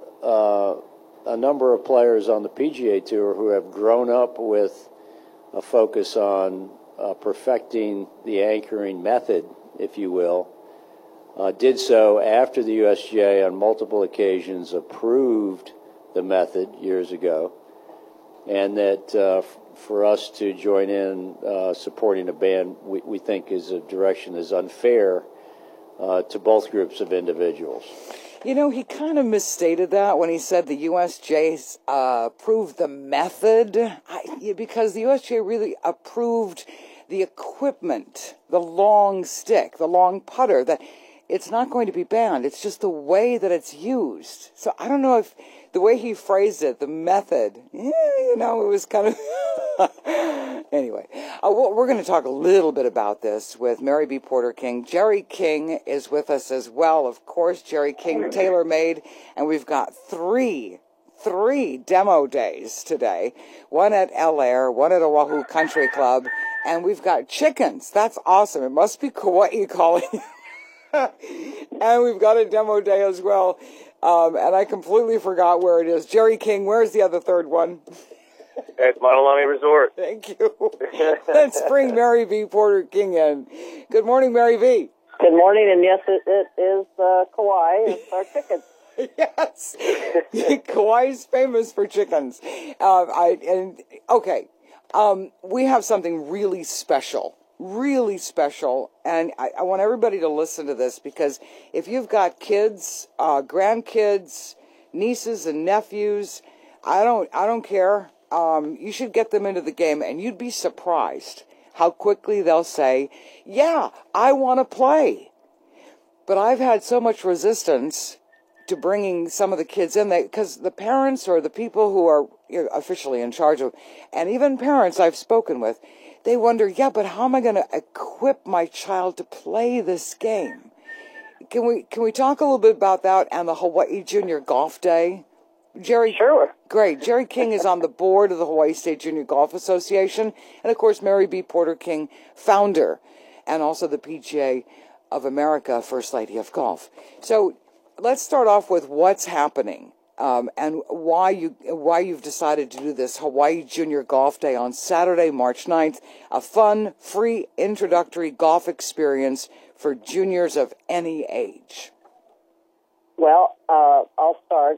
a number of players on the PGA Tour who have grown up with a focus on perfecting the anchoring method, if you will, did so after the USGA on multiple occasions approved the method years ago, and that for us to join in supporting a band we think is a direction is unfair to both groups of individuals. You know, he kind of misstated that when he said the USJ approved the method, because the USJ really approved the equipment, the long stick, the long putter, that it's not going to be banned. It's just the way that it's used. So I don't know if the way he phrased it, the method, it was kind of... Anyway, we're going to talk a little bit about this with Mary B. Porter King. Jerry King is with us as well, of course. Jerry King, TaylorMade, and we've got three demo days today. One at El Air, one at Oahu Country Club, and we've got chickens. That's awesome. It must be Kauai calling. And we've got a demo day as well. And I completely forgot where it is. Jerry King, where's the other third one? At Maunalani Resort. Thank you. Let's bring Mary B. Porter King in. Good morning, Mary B. Good morning, and yes, it is Kauai. It's our chickens. Yes. Kauai's famous for chickens. We have something really special, and I want everybody to listen to this, because if you've got kids, grandkids, nieces and nephews, I don't care. You should get them into the game, and you'd be surprised how quickly they'll say, yeah, I want to play. But I've had so much resistance to bringing some of the kids in, because the parents or the people who are officially in charge of, and even parents I've spoken with, they wonder, yeah, but how am I going to equip my child to play this game? Can we talk a little bit about that and the Hawaii Junior Golf Day? Jerry, sure. Great. Jerry King is on the board of the Hawaii State Junior Golf Association, and of course, Mary B. Porter King, founder, and also the PGA of America First Lady of Golf. So let's start off with what's happening and why you've decided to do this Hawaii Junior Golf Day on Saturday, March 9th, a fun, free introductory golf experience for juniors of any age. Well, I'll start.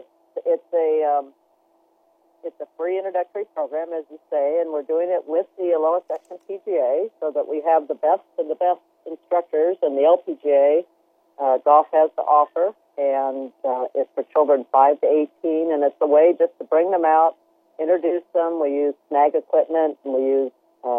It's a free introductory program, as you say, and we're doing it with the Aloha Section PGA so that we have the best of the best instructors, and the LPGA golf has to offer, and it's for children 5 to 18, and it's a way just to bring them out, introduce them. We use snag equipment, and we use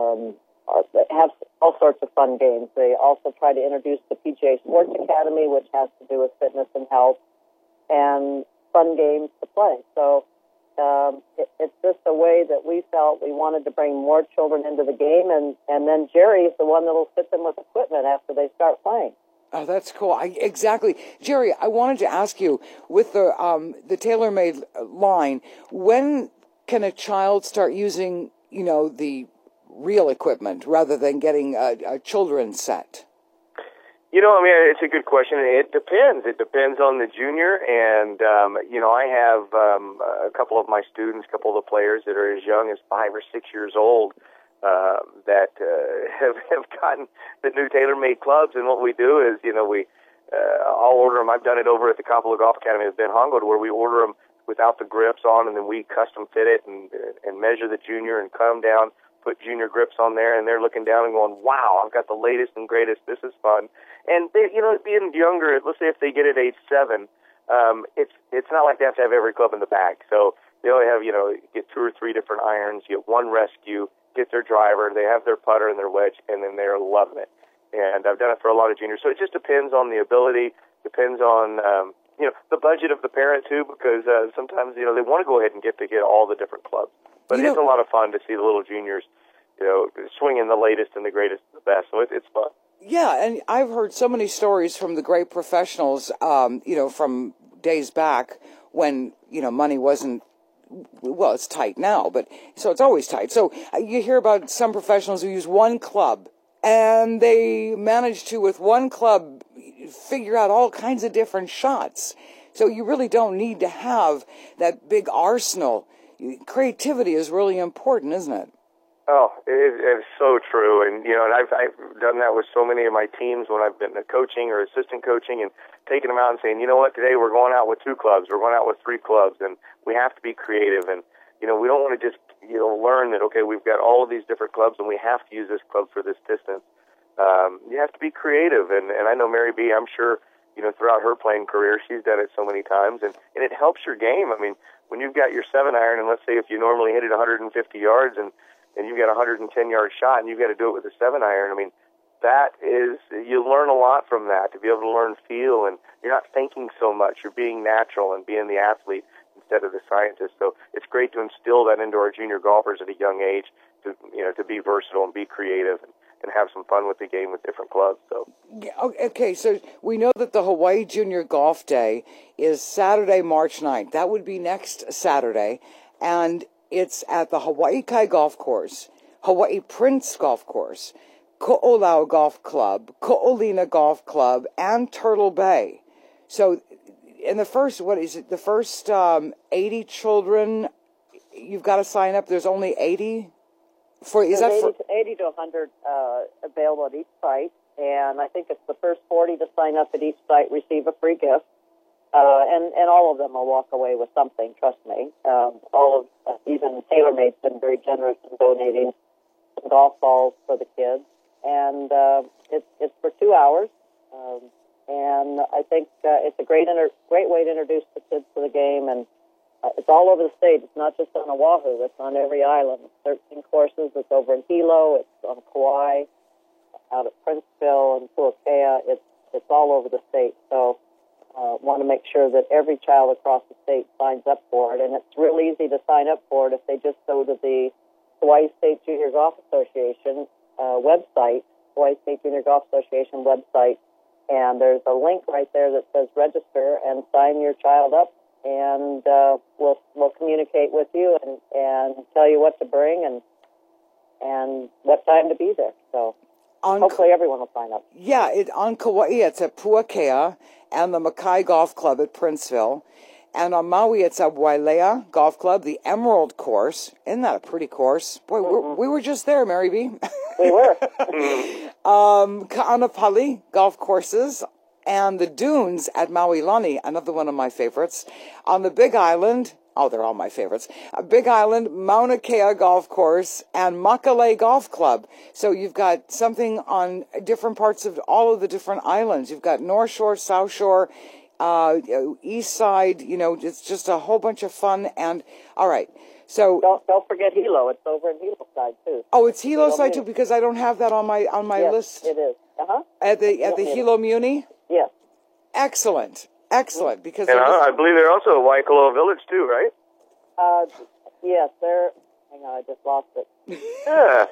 have all sorts of fun games. They also try to introduce the PGA Sports Academy, which has to do with fitness and health, and fun games to play. So it's just a way that we felt we wanted to bring more children into the game, and then Jerry's the one that will fit them with equipment after they start playing. Oh, that's cool. Exactly. Jerry, I wanted to ask you, with the TaylorMade line, when can a child start using, the real equipment rather than getting a children's set? It's a good question. It depends. It depends on the junior, and I have a couple of my students, a couple of the players that are as young as 5 or 6 years old that have gotten the new TaylorMade clubs. And what we do is, I'll order them. I've done it over at the Kapalua Golf Academy at Ben Hongo, where we order them without the grips on, and then we custom fit it and measure the junior and cut them down, put junior grips on there, and they're looking down and going, wow, I've got the latest and greatest. This is fun. And they, being younger, let's say if they get at age 7, it's not like they have to have every club in the bag. So they only have, get 2 or 3 different irons, get one rescue, get their driver, they have their putter and their wedge, and then they're loving it. And I've done it for a lot of juniors. So it just depends on the ability, depends on, the budget of the parent too, because sometimes, they want to go ahead and get all the different clubs. But it's a lot of fun to see the little juniors, swinging the latest and the greatest and the best. So it's fun. Yeah, and I've heard so many stories from the great professionals, from days back when, money wasn't, well, it's tight now, but so it's always tight. So you hear about some professionals who use one club, and they manage to, with one club, figure out all kinds of different shots. So you really don't need to have that big arsenal. Creativity is really important, isn't it? Oh, it's so true, and and I've done that with so many of my teams when I've been coaching or assistant coaching, and taking them out and saying, you know what, today we're going out with 2 clubs, we're going out with 3 clubs, and we have to be creative, and we don't want to just learn that we've got all of these different clubs and we have to use this club for this distance. You have to be creative, and I know Mary B. I'm sure throughout her playing career she's done it so many times, and it helps your game. I mean, when you've got your 7-iron, and let's say if you normally hit it 150 yards and you've got a 110-yard shot and you've got to do it with a 7-iron, I mean, you learn a lot from that, to be able to learn feel, and you're not thinking so much. You're being natural and being the athlete instead of the scientist. So it's great to instill that into our junior golfers at a young age, to be versatile and be creative and have some fun with the game with different clubs. So okay, so we know that the Hawaii Junior Golf Day is Saturday, March 9th. That would be next Saturday, and it's at the Hawaii Kai Golf Course, Hawaii Prince Golf Course, Ko'olau Golf Club, Ko'olina Golf Club, and Turtle Bay. So in the first, the first 80 children, you've got to sign up. There's only 80? There's 80 to 100 available at each site, and I think it's the first 40 to sign up at each site receive a free gift. And all of them will walk away with something, trust me. Even TaylorMade's been very generous in donating some golf balls for the kids. And it's for 2 hours. And I think it's a great way to introduce the kids to the game. And it's all over the state. It's not just on Oahu. It's on every island. It's 13 courses. It's over in Hilo. It's on Kauai, out at Princeville and Puakea. It's all over the state. So want to make sure that every child across the state signs up for it. And it's real easy to sign up for it if they just go to the Hawaii State Junior Golf Association website, Hawaii State Junior Golf Association website, and there's a link right there that says register and sign your child up, and we'll communicate with you and tell you what to bring and what time to be there. So hopefully everyone will sign up. Yeah, on Kauai it's at Puakea and the Makai Golf Club at Princeville. And on Maui, it's at Wailea Golf Club, the Emerald Course. Isn't that a pretty course? Boy, we were just there, Mary B. We were. Ka'anapali Golf Courses and the Dunes at Maui Lani, another one of my favorites. On the Big Island, they're all my favorites. Big Island, Mauna Kea Golf Course, and Makale Golf Club. So you've got something on different parts of all of the different islands. You've got North Shore, South Shore, East Side. It's just a whole bunch of fun. And all right, so don't forget Hilo. It's over in Hilo side too. Oh, it's Hilo side too, because I don't have that on my yes, list. It is. At the Hilo Muni. Yes. Excellent. Because I believe they're also a Waikoloa Village too, right? Yes, they're. Hang on, I just lost it. Yeah.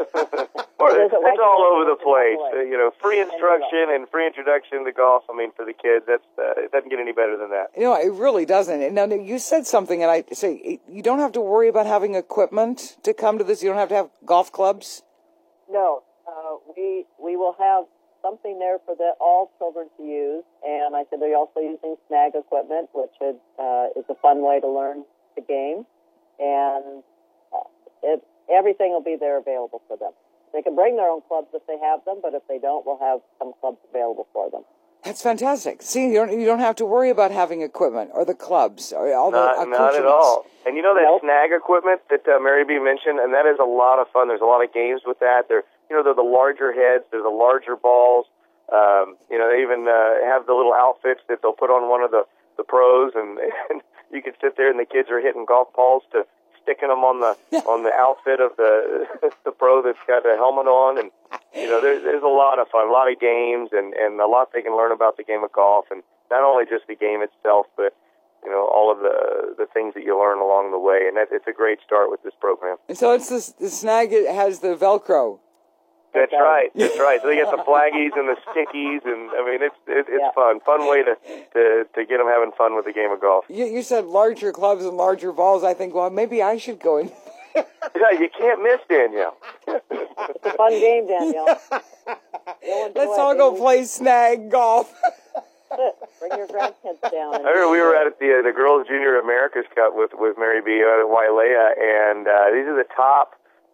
It's all over the place. Free instruction and free introduction to golf. I mean, for the kids, it doesn't get any better than that. It really doesn't. And now you said something, and I say you don't have to worry about having equipment to come to this. You don't have to have golf clubs. No, we will have something there for all children to use. And I said they're also using snag equipment, which is a fun way to learn the game. And everything will be there available for them. They can bring their own clubs if they have them, but if they don't, we'll have some clubs available for them. That's fantastic. See, you don't have to worry about having equipment or the clubs or all the accoutrements. Not at all. And that snag equipment that Mary B. mentioned, and that is a lot of fun. There's a lot of games with that. They're the larger heads. They're the larger balls. They even have the little outfits that they'll put on one of the pros, and you can sit there and the kids are hitting golf balls to sticking them on the outfit of the pro that's got a helmet on, and there's a lot of fun, a lot of games, and a lot they can learn about the game of golf, and not only just the game itself, but all of the things that you learn along the way, and it's a great start with this program. And so it's the snag. It has the Velcro. That's right. So they get the flaggies and the stickies, and I mean it's fun way to get them having fun with the game of golf. You said larger clubs and larger balls. I think, well, maybe I should go in. Yeah, you can't miss, Danielle. It's a fun game, Danielle. Let's all go play snag golf. Bring your grandkids down. I remember we were at the Girls Junior America's Cup with Mary B. at Wailea, and these are the top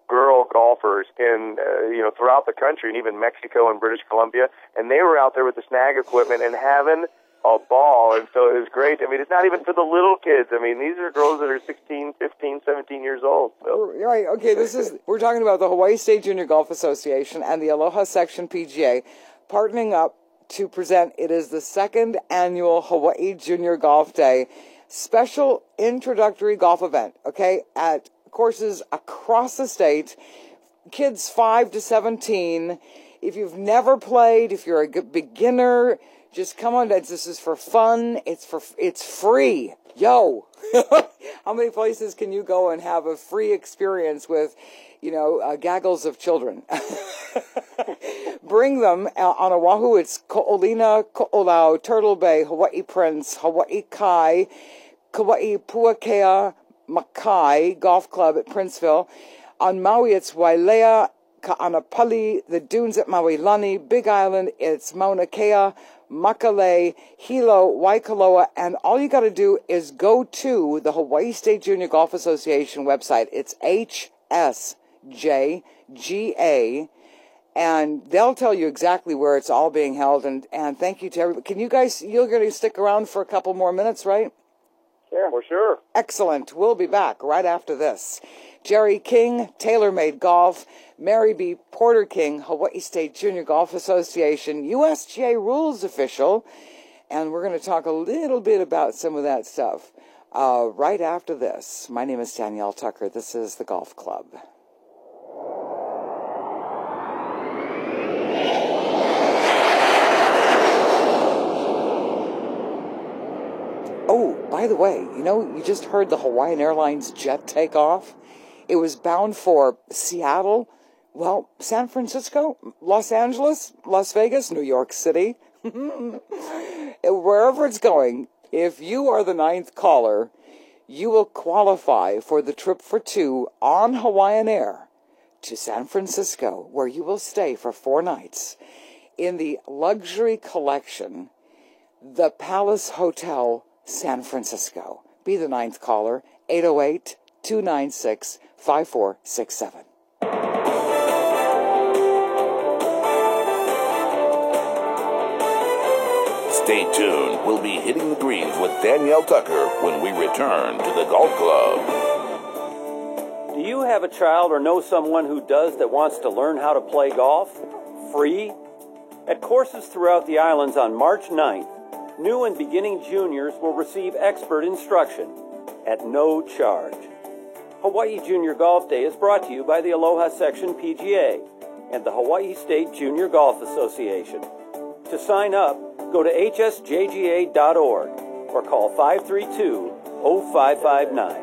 girl golfers throughout the country, and even Mexico and British Columbia, and they were out there with the snag equipment and having a ball. And so it was great. I mean, it's not even for the little kids. I mean, these are girls that are 16, 15, 17 years old. So. Right. Okay. We're talking about the Hawaii State Junior Golf Association and the Aloha Section PGA partnering up to present. It is the second annual Hawaii Junior Golf Day special introductory golf event. Okay, at courses across the state, kids 5 to 17. If you've never played, if you're a beginner, just come on. This is for fun. It's free. Yo, how many places can you go and have a free experience with, gaggles of children? Bring them on Oahu. It's Ko'olina, Ko'olau, Turtle Bay, Hawaii Prince, Hawaii Kai, Kauai Puakea Makai Golf Club at Princeville. On Maui, it's Wailea, Ka'anapali, the dunes at Maui-Lani, Big Island, it's Mauna Kea, Makale, Hilo, Waikoloa, and all you got to do is go to the Hawaii State Junior Golf Association website. It's HSJGA, and they'll tell you exactly where it's all being held. And thank you to everybody. Can you guys, you're going to stick around for a couple more minutes, right? Sure. For sure. Excellent. We'll be back right after this. Jerry King, TaylorMade Golf, Mary B. Porter King, Hawaii State Junior Golf Association, USGA rules official, and we're going to talk a little bit about some of that stuff right after this. My name is Danielle Tucker. This is the Golf Club. Oh, by the way, you just heard the Hawaiian Airlines jet take off. It was bound for Seattle, San Francisco, Los Angeles, Las Vegas, New York City. Wherever it's going, if you are the 9th caller, you will qualify for the trip for 2 on Hawaiian Air to San Francisco, where you will stay for 4 nights in the luxury collection, the Palace Hotel, San Francisco. Be the 9th caller, 808-296-5467. Stay tuned. We'll be hitting the greens with Danielle Tucker when we return to the Golf Club. Do you have a child or know someone who does that wants to learn how to play golf? Free? At courses throughout the islands on March 9th, new and beginning juniors will receive expert instruction at no charge. Hawaii Junior Golf Day is brought to you by the Aloha Section PGA and the Hawaii State Junior Golf Association. To sign up, go to hsjga.org or call 532-0559.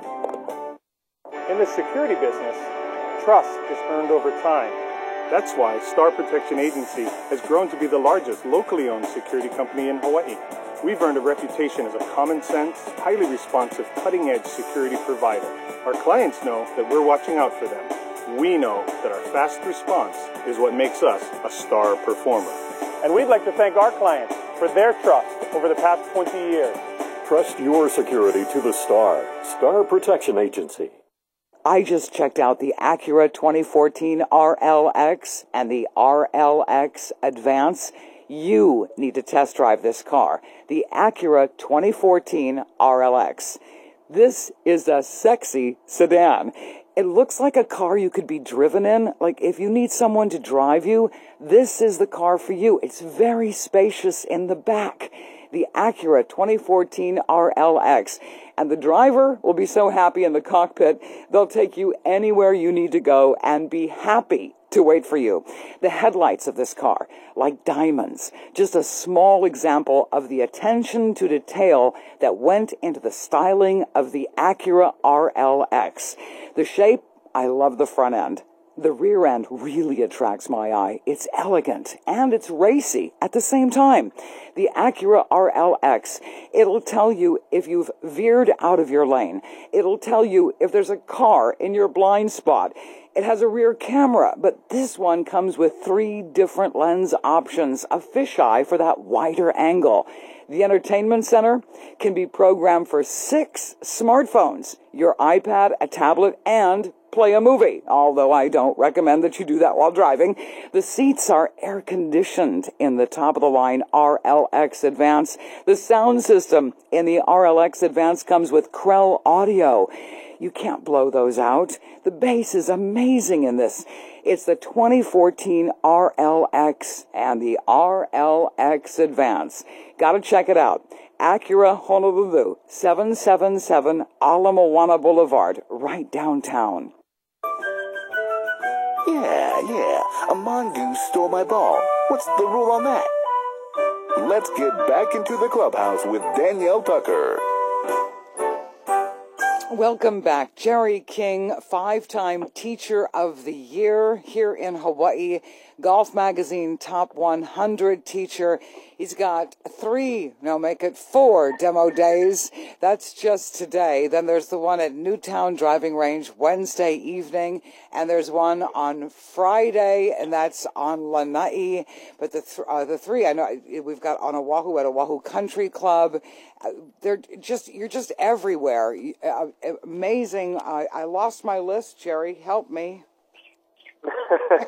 In the security business, trust is earned over time. That's why Star Protection Agency has grown to be the largest locally owned security company in Hawaii. We've earned a reputation as a common sense, highly responsive, cutting-edge security provider. Our clients know that we're watching out for them. We know that our fast response is what makes us a star performer. And we'd like to thank our clients for their trust over the past 20 years. Trust your security to the Star Protection Agency. I just checked out the Acura 2014 RLX and the RLX Advance. You need to test drive this car, the Acura 2014 RLX. This is a sexy sedan. It looks like a car you could be driven in. Like if you need someone to drive you, this is the car for you. It's very spacious in the back. The Acura 2014 RLX. And the driver will be so happy in the cockpit, they'll take you anywhere you need to go and be happy to wait for you. The headlights of this car, like diamonds, just a small example of the attention to detail that went into the styling of the Acura RLX. The shape, I love the front end. The rear end really attracts my eye. It's elegant and it's racy at the same time. The Acura RLX, it'll tell you if you've veered out of your lane. It'll tell you if there's a car in your blind spot. It has a rear camera, but this one comes with 3 different lens options, a fisheye for that wider angle. The entertainment center can be programmed for 6 smartphones, your iPad, a tablet, and play a movie, although I don't recommend that you do that while driving. The seats are air-conditioned in the top-of-the-line RLX Advance. The sound system in the RLX Advance comes with Krell Audio. You can't blow those out. The bass is amazing in this. It's the 2014 RLX and the RLX Advance. Gotta check it out. Acura Honolulu, 777 Ala Moana Boulevard, right downtown. Yeah, a mongoose stole my ball. What's the rule on that? Let's get back into the clubhouse with Danielle Tucker. Welcome back. Jerry King, 5-time Teacher of the Year here in Hawaii. Golf Magazine Top 100 teacher. He's got 4 demo days. That's just today. Then there's the one at Newtown Driving Range Wednesday evening. And there's one on Friday, and that's on Lanai. But the three I know we've got on Oahu at Oahu Country Club. You're just everywhere. Amazing. I lost my list, Jerry. Help me. We've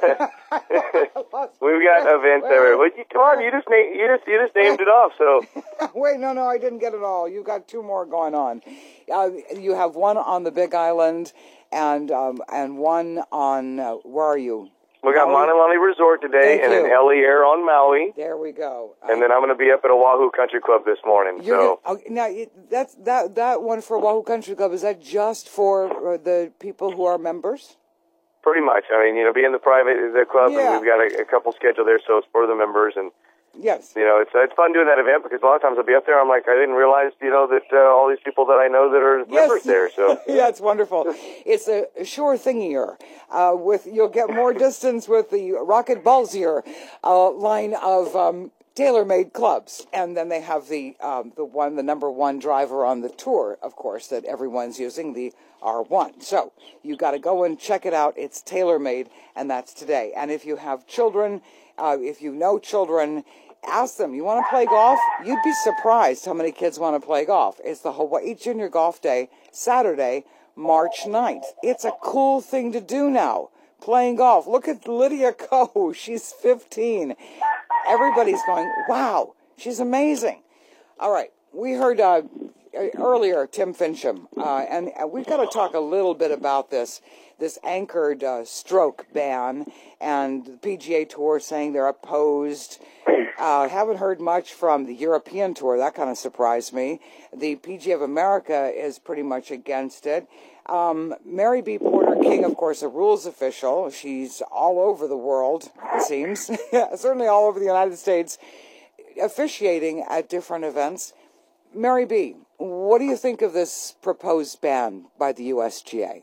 got events everywhere. Come on, you just named it off. So wait, no, I didn't get it all. You got 2 more going on. You have one on the Big Island, and one on where are you? We got Manalani Resort today, and then Ellie Air on Maui. There we go. And then I'm going to be up at Oahu Country Club this morning. Now that one for Oahu Country Club, is that just for the people who are members? Pretty much. I mean, being the club, and we've got a couple scheduled there, so it's for the members. And yes, it's fun doing that event because a lot of times I'll be up there. I'm like, I didn't realize, that all these people that I know that are members there. So yeah, it's wonderful. It's a sure thingier. You'll get more distance with the Rocket Ballsier line of tailor-made clubs, and then they have the number 1 driver on the tour, of course, that everyone's using, the R1. So you got to go and check it out. It's tailor-made, and that's today. And if you have children, if you know children, ask them, you want to play golf? You'd be surprised how many kids want to play golf. It's the Hawaii Junior Golf Day, Saturday, March 9th. It's a cool thing to do now, playing golf. Look at Lydia Ko. She's 15. Everybody's going, wow, she's amazing. All right, we heard earlier Tim Fincham, and we've got to talk a little bit about this anchored stroke ban, and the PGA Tour saying they're opposed. Haven't heard much from the European Tour. That kind of surprised me. The PGA of America is pretty much against it. Mary B. Porter King, of course, a rules official. She's all over the world, it seems. Certainly all over the United States, officiating at different events. Mary B., what do you think of this proposed ban by the USGA?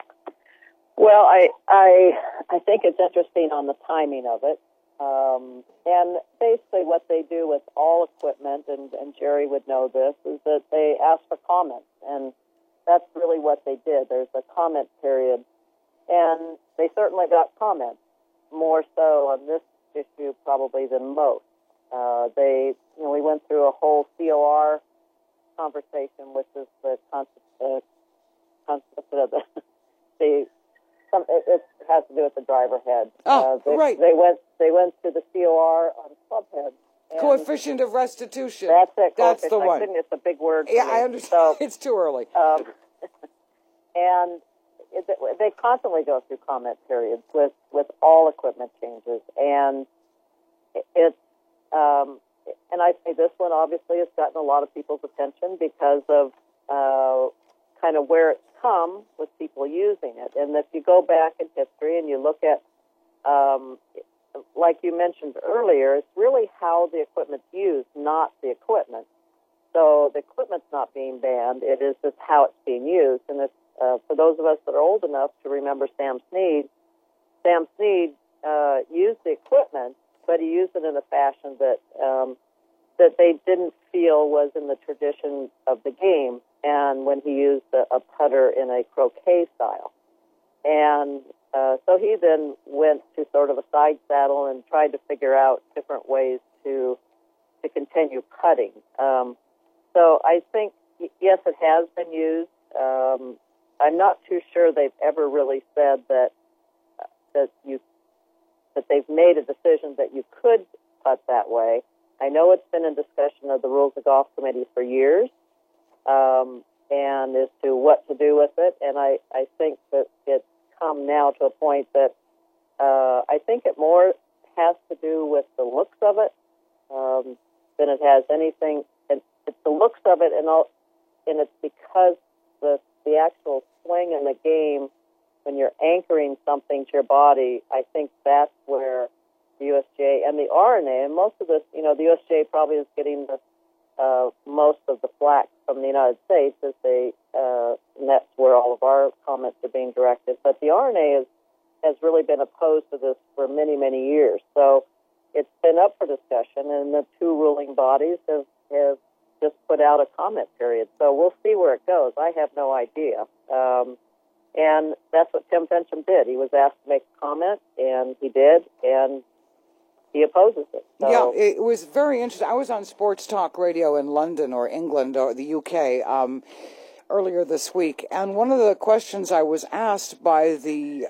Well, I think it's interesting on the timing of it. And basically what they do with all equipment, and Jerry would know this, is that they ask for comments. And that's really what they did. There's a comment period. And they certainly got comments, more so on this issue probably than most. We went through a whole COR conversation, which is the concept of it has to do with the driver head. Right. They went to the COR on clubhead. Coefficient of restitution. That's it. That's the one. It's a big word. Yeah, I understand. So, it's too early. And they constantly go through comment periods with all equipment changes, and it's and I say this one obviously has gotten a lot of people's attention because of kind of where it's come with people using it. And if you go back in history and you look at, like you mentioned earlier, it's really how the equipment's used, not the equipment. So the equipment's not being banned. It is just how it's being used. And it's, for those of us that are old enough to remember Sam Snead used the equipment, but he used it in a fashion that that they didn't feel was in the tradition of the game, and when he used a putter in a croquet style. And so he then went to sort of a side saddle and tried to figure out different ways to continue putting. So I think, yes, it has been used. I'm not too sure they've ever really said that they've made a decision that you could putt that way. I know it's been in discussion of the Rules of Golf Committee for years, and as to what to do with it. And I think that it's come now to a point that I think it more has to do with the looks of it than it has anything. And it's the looks of it, and it's because the actual swing in the game, when you're anchoring something to your body, I think that's where the USGA and the R&A, and most of this, the USGA probably is getting the most of the flack from the United States, as and that's where all of our comments are being directed. But the R&A has really been opposed to this for many, many years. So it's been up for discussion, and the two ruling bodies have just put out a comment period. So we'll see where it goes. I have no idea. And that's what Tim Finchem did. He was asked to make a comment, and he did, and he opposes it. So. Yeah, it was very interesting. I was on Sports Talk Radio in London or England or the UK earlier this week, and one of the questions I was asked by the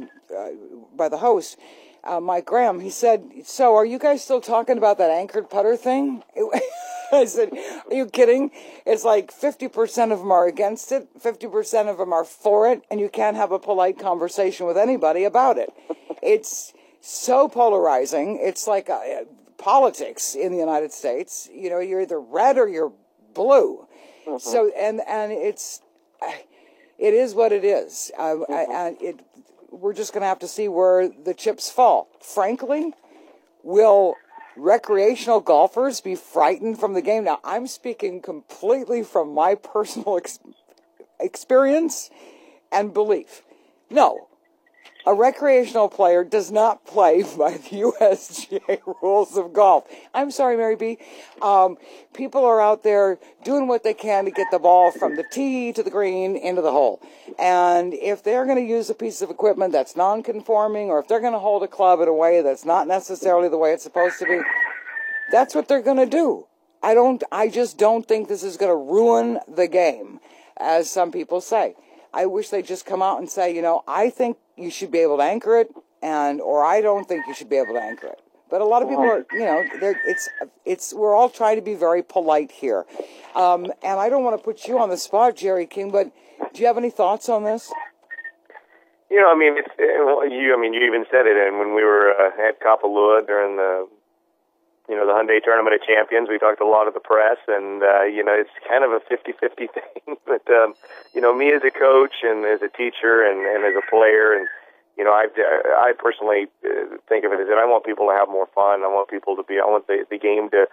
host, Mike Graham, he said, "So, are you guys still talking about that anchored putter thing?" I said, "Are you kidding? It's like 50% of them are against it, 50% of them are for it, and you can't have a polite conversation with anybody about it." It's so polarizing. It's like politics in the United States. You're either red or you're blue. Mm-hmm. So, and it is what it is. And we're just going to have to see where the chips fall. Frankly, will recreational golfers be frightened from the game? Now, I'm speaking completely from my personal experience and belief. No, a recreational player does not play by the USGA rules of golf. I'm sorry, Mary B. People are out there doing what they can to get the ball from the tee to the green into the hole. And if they're going to use a piece of equipment that's non-conforming, or if they're going to hold a club in a way that's not necessarily the way it's supposed to be, that's what they're going to do. I just don't think this is going to ruin the game, as some people say. I wish they'd just come out and say, I think you should be able to anchor it, or I don't think you should be able to anchor it. But a lot of people are, we're all trying to be very polite here. And I don't want to put you on the spot, Jerry King, but do you have any thoughts on this? You even said it, and when we were at Kapalua during the Hyundai Tournament of Champions, we talked to a lot of the press, and, it's kind of a 50-50 thing. But, me as a coach and as a teacher and as a player, and, I personally think of it as that I want people to have more fun. I want the game to,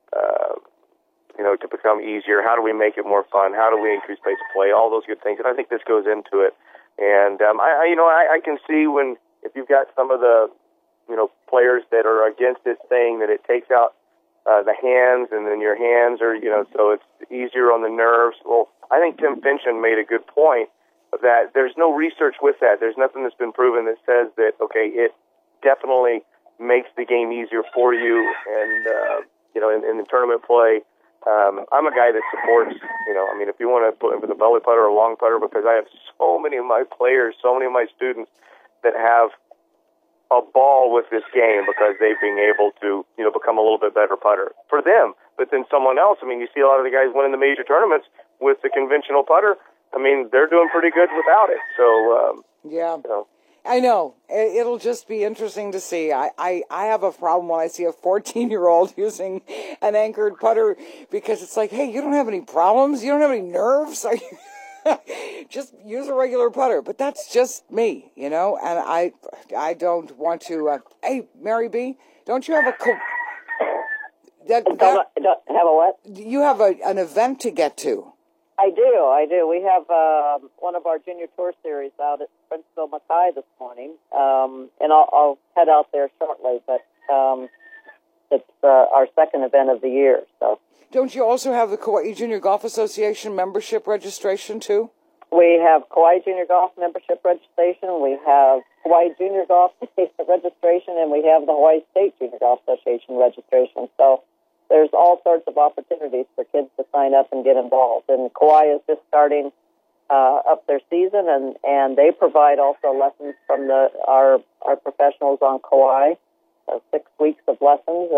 to become easier. How do we make it more fun? How do we increase pace of play? All those good things. And I think this goes into it. And, I can see if you've got some of the, players that are against this, saying that it takes out the hands, and then your hands are, so it's easier on the nerves. Well, I think Tim Finchem made a good point that there's no research with that. There's nothing that's been proven that says that, okay, it definitely makes the game easier for you. And, in the tournament play, I'm a guy that supports, if you want to put in with a belly putter or a long putter, because I have so many of my players, so many of my students that have a ball with this game because they've been able to, become a little bit better putter for them. But then someone else, you see a lot of the guys winning the major tournaments with the conventional putter. They're doing pretty good without it. So, yeah. I know. It'll just be interesting to see. I have a problem when I see a 14-year-old using an anchored putter, because it's like, hey, you don't have any problems? You don't have any nerves? Are you... Just use a regular putter. But that's just me, and I don't want to... hey, Mary B., don't you have a... Have a what? You have an event to get to. I do. We have one of our junior tour series out at Princeville Mackay this morning, and I'll head out there shortly. But it's our second event of the year. So, don't you also have the Kauai Junior Golf Association membership registration too? We have Kauai Junior Golf membership registration. We have Hawaii Junior Golf registration, and we have the Hawaii State Junior Golf Association registration. So there's all sorts of opportunities for kids to sign up and get involved. And Kauai is just starting up their season, and they provide also lessons from our professionals on Kauai, 6 weeks of lessons,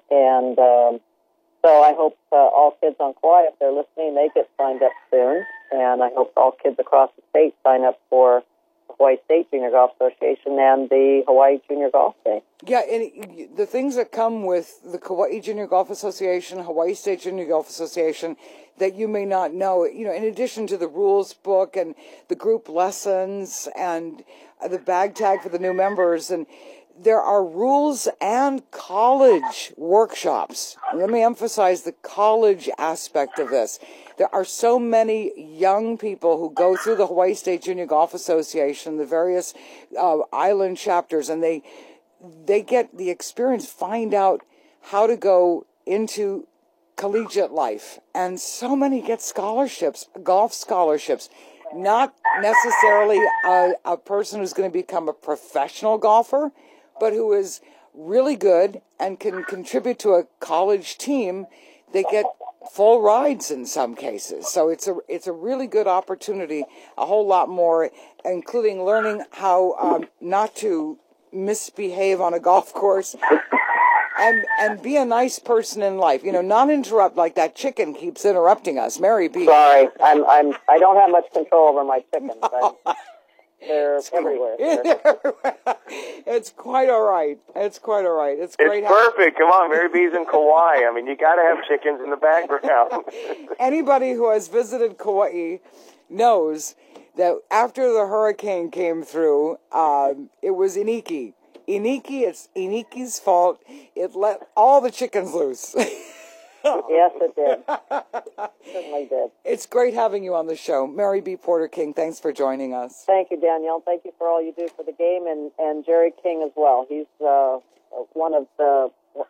so I hope all kids on Kauai, if they're listening, they get signed up soon, and I hope all kids across the state sign up for the Hawaii State Junior Golf Association and the Hawaii Junior Golf Day. Yeah, and the things that come with the Kauai Junior Golf Association, Hawaii State Junior Golf Association, that you may not know, in addition to the rules book and the group lessons and the bag tag for the new members, and there are rules and college workshops. Let me emphasize the college aspect of this. There are so many young people who go through the Hawaii State Junior Golf Association, the various island chapters, and they get the experience, find out how to go into collegiate life. And so many get scholarships, golf scholarships. Not necessarily a person who's going to become a professional golfer, but who is really good and can contribute to a college team. They get full rides in some cases. So it's a really good opportunity, a whole lot more, including learning how not to misbehave on a golf course and be a nice person in life. Not interrupt like that chicken keeps interrupting us. Mary B. Sorry, I don't have much control over my chickens. They're everywhere. It's quite all right. It's quite all right. It's great. It's perfect. Come on, Mary B's in Kauai. I mean, you got to have chickens in the background. Anybody who has visited Kauai knows that after the hurricane came through, it was Iniki. It's Iniki's fault. It let all the chickens loose. Yes, it did. Certainly did. It's great having you on the show. Mary B. Porter King, thanks for joining us. Thank you, Danielle. Thank you for all you do for the game, and Jerry King as well. He's one of the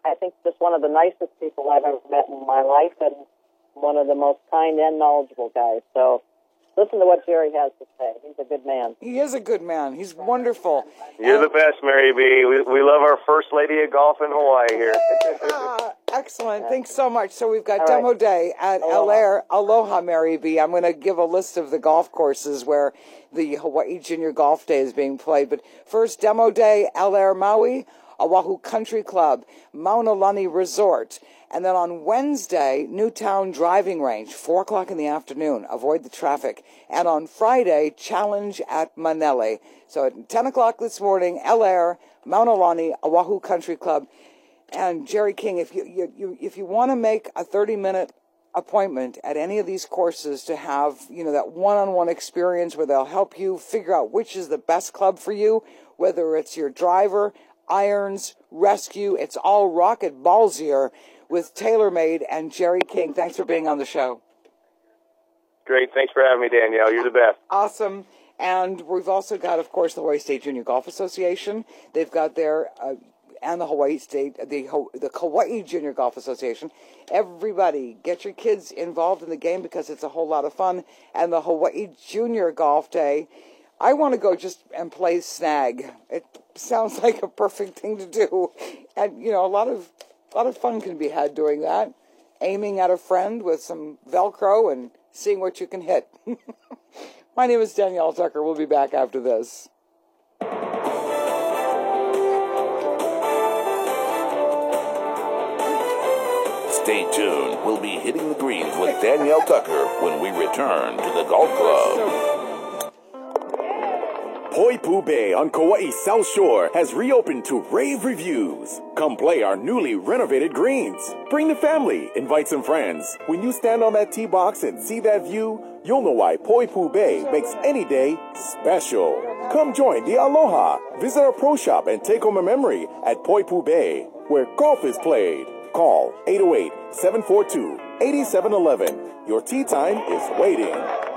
nicest people I've ever met in my life, and one of the most kind and knowledgeable guys. So listen to what Jerry has to say. He's a good man. He is a good man. He's wonderful. You're the best, Mary B. We love our first lady of golf in Hawaii here. Excellent. Thanks so much. So we've got demo day at El Air. Aloha, Mary B. I'm going to give a list of the golf courses where the Hawaii Junior Golf Day is being played. But first, demo day, El Air Maui, Oahu Country Club, Mauna Lani Resort. And then on Wednesday, Newtown Driving Range, 4 o'clock in the afternoon. Avoid the traffic. And on Friday, Challenge at Manele. So at 10 o'clock this morning, El Air, Mauna Lani, Oahu Country Club. And Jerry King, if you want to make a 30-minute appointment at any of these courses to have, that one-on-one experience where they'll help you figure out which is the best club for you, whether it's your driver, irons, rescue, it's all rocket ballsier with TaylorMade and Jerry King. Thanks for being on the show. Great. Thanks for having me, Danielle. You're the best. Awesome. And we've also got, of course, the Hawaii State Junior Golf Association. They've got their, and the Hawaii State, the Kauai Junior Golf Association. Everybody, get your kids involved in the game because it's a whole lot of fun. And the Hawaii Junior Golf Day, I want to go just and play snag. It sounds like a perfect thing to do. And, a lot of fun can be had doing that. Aiming at a friend with some Velcro and seeing what you can hit. My name is Danielle Tucker. We'll be back after this. Stay tuned. We'll be hitting the greens with Danielle Tucker when we return to the golf club. Poipu Bay on Kauai's South Shore has reopened to rave reviews. Come play our newly renovated greens. Bring the family, invite some friends. When you stand on that tee box and see that view, you'll know why Poipu Bay makes any day special. Come join the Aloha. Visit our pro shop and take home a memory at Poipu Bay, where golf is played. Call 808-742-8711. Your tee time is waiting.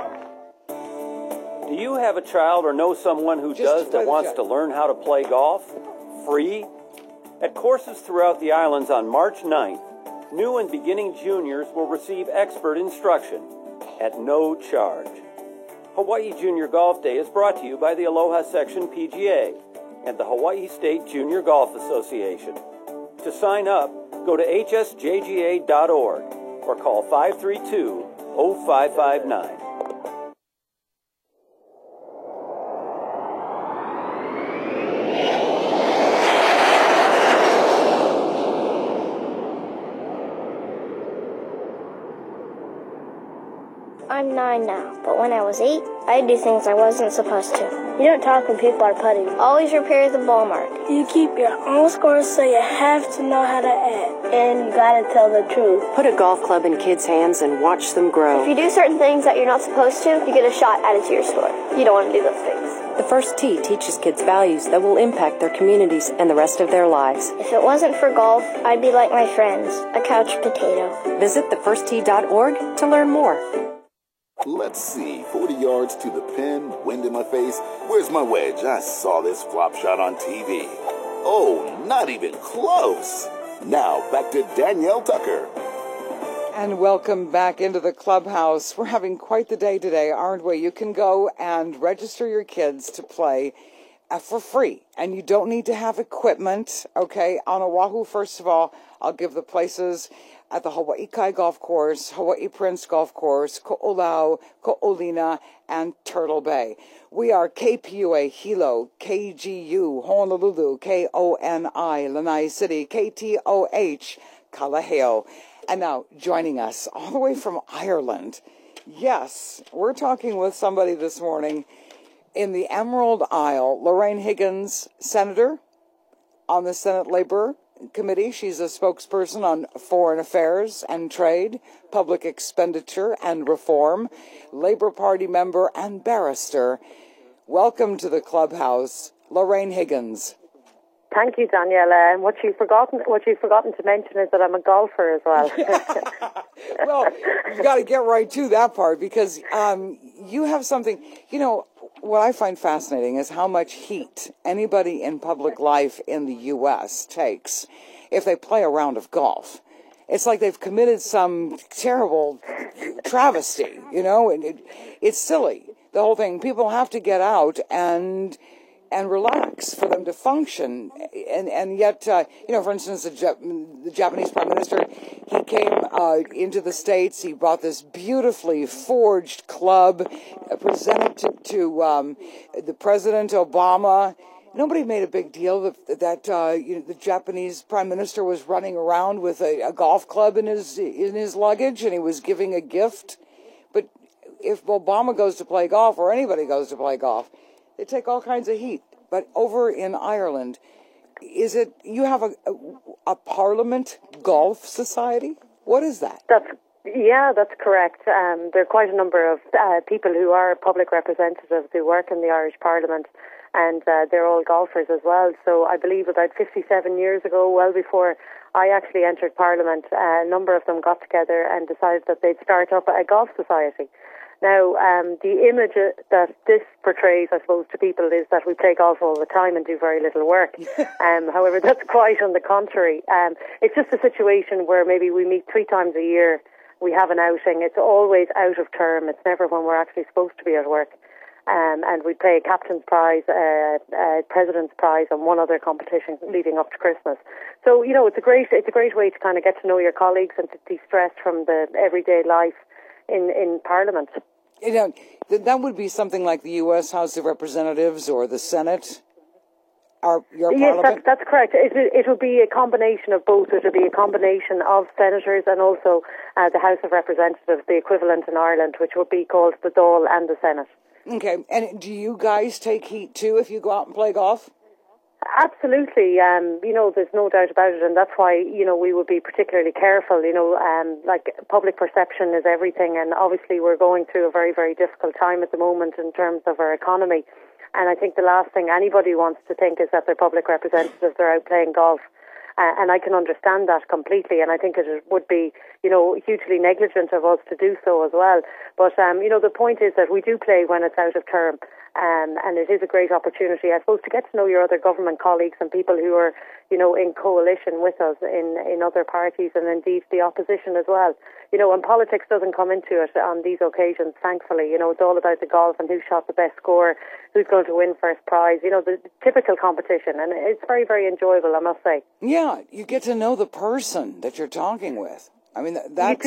Do you have a child or know someone who does that wants to learn how to play golf? Free? At courses throughout the islands on March 9th, new and beginning juniors will receive expert instruction at no charge. Hawaii Junior Golf Day is brought to you by the Aloha Section PGA and the Hawaii State Junior Golf Association. To sign up, go to hsjga.org or call 532-0559. fine now, but when I was 8, I'd do things I wasn't supposed to. You don't talk when people are putting. Always repair the ball mark. You keep your own score, so you have to know how to add. And you gotta tell the truth. Put a golf club in kids' hands and watch them grow. If you do certain things that you're not supposed to, you get a shot added to your score. You don't want to do those things. The First Tee teaches kids values that will impact their communities and the rest of their lives. If it wasn't for golf, I'd be like my friends, a couch potato. Visit thefirsttee.org to learn more. Let's see, 40 yards to the pin, wind in my face. Where's my wedge? I saw this flop shot on TV. Oh, not even close. Now, back to Danielle Tucker. And welcome back into the clubhouse. We're having quite the day today, aren't we? You can go and register your kids to play for free. And you don't need to have equipment, okay? On Oahu, first of all, I'll give the places at the Hawaii Kai Golf Course, Hawaii Prince Golf Course, Ko'olau, Ko'olina, and Turtle Bay. We are KPUA, Hilo, KGU, Honolulu, KONI, Lanai City, KTOH, Kalaheo. And now, joining us all the way from Ireland, yes, we're talking with somebody this morning in the Emerald Isle, Lorraine Higgins, Senator on the Senate Labor Committee. She's a spokesperson on foreign affairs and trade, public expenditure and reform, Labor Party member and barrister. Welcome to the clubhouse, Lorraine Higgins. Thank you, Daniela. And what you've forgotten to mention is that I'm a golfer as well. Well, you've got to get right to that part because you have something, what I find fascinating is how much heat anybody in public life in the U.S. takes if they play a round of golf. It's like they've committed some terrible travesty, and it's silly, the whole thing. People have to get out and relax for them to function. And yet, for instance, the Japanese Prime Minister, he came into the States, he brought this beautifully forged club, presented to the President Obama. Nobody made a big deal that the Japanese Prime Minister was running around with a golf club in his luggage, and he was giving a gift. But if Obama goes to play golf, or anybody goes to play golf, they take all kinds of heat. But over in Ireland, you have a Parliament Golf Society? What is that? That's correct. There are quite a number of people who are public representatives who work in the Irish Parliament, and they're all golfers as well. So I believe about 57 years ago, well before I actually entered Parliament, a number of them got together and decided that they'd start up a golf society. Now, the image that this portrays, I suppose, to people is that we play golf all the time and do very little work. However, that's quite on the contrary. It's just a situation where maybe we meet 3 times a year, we have an outing. It's always out of term. It's never when we're actually supposed to be at work. And we play a captain's prize, a president's prize, and one other competition leading up to Christmas. So, it's a great way to kind of get to know your colleagues and to de-stress from the everyday life in Parliament. That would be something like the U.S. House of Representatives or the Senate, or your Parliament? Yes, that's correct. It will be a combination of both. It will be a combination of senators and also the House of Representatives, the equivalent in Ireland, which would be called the Dáil and the Senate. Okay, and do you guys take heat too if you go out and play golf? Absolutely. There's no doubt about it, and that's why, we would be particularly careful. Like public perception is everything, and obviously we're going through a very, very difficult time at the moment in terms of our economy. And I think the last thing anybody wants to think is that their public representatives are out playing golf. And I can understand that completely, and I think it would be, hugely negligent of us to do so as well. But, the point is that we do play when it's out of term. And it is a great opportunity, I suppose, to get to know your other government colleagues and people who are, in coalition with us in other parties and indeed the opposition as well. And politics doesn't come into it on these occasions, thankfully. It's all about the golf and who shot the best score, who's going to win first prize, the typical competition. And it's very, very enjoyable, I must say. Yeah, you get to know the person that you're talking with. I mean, that's...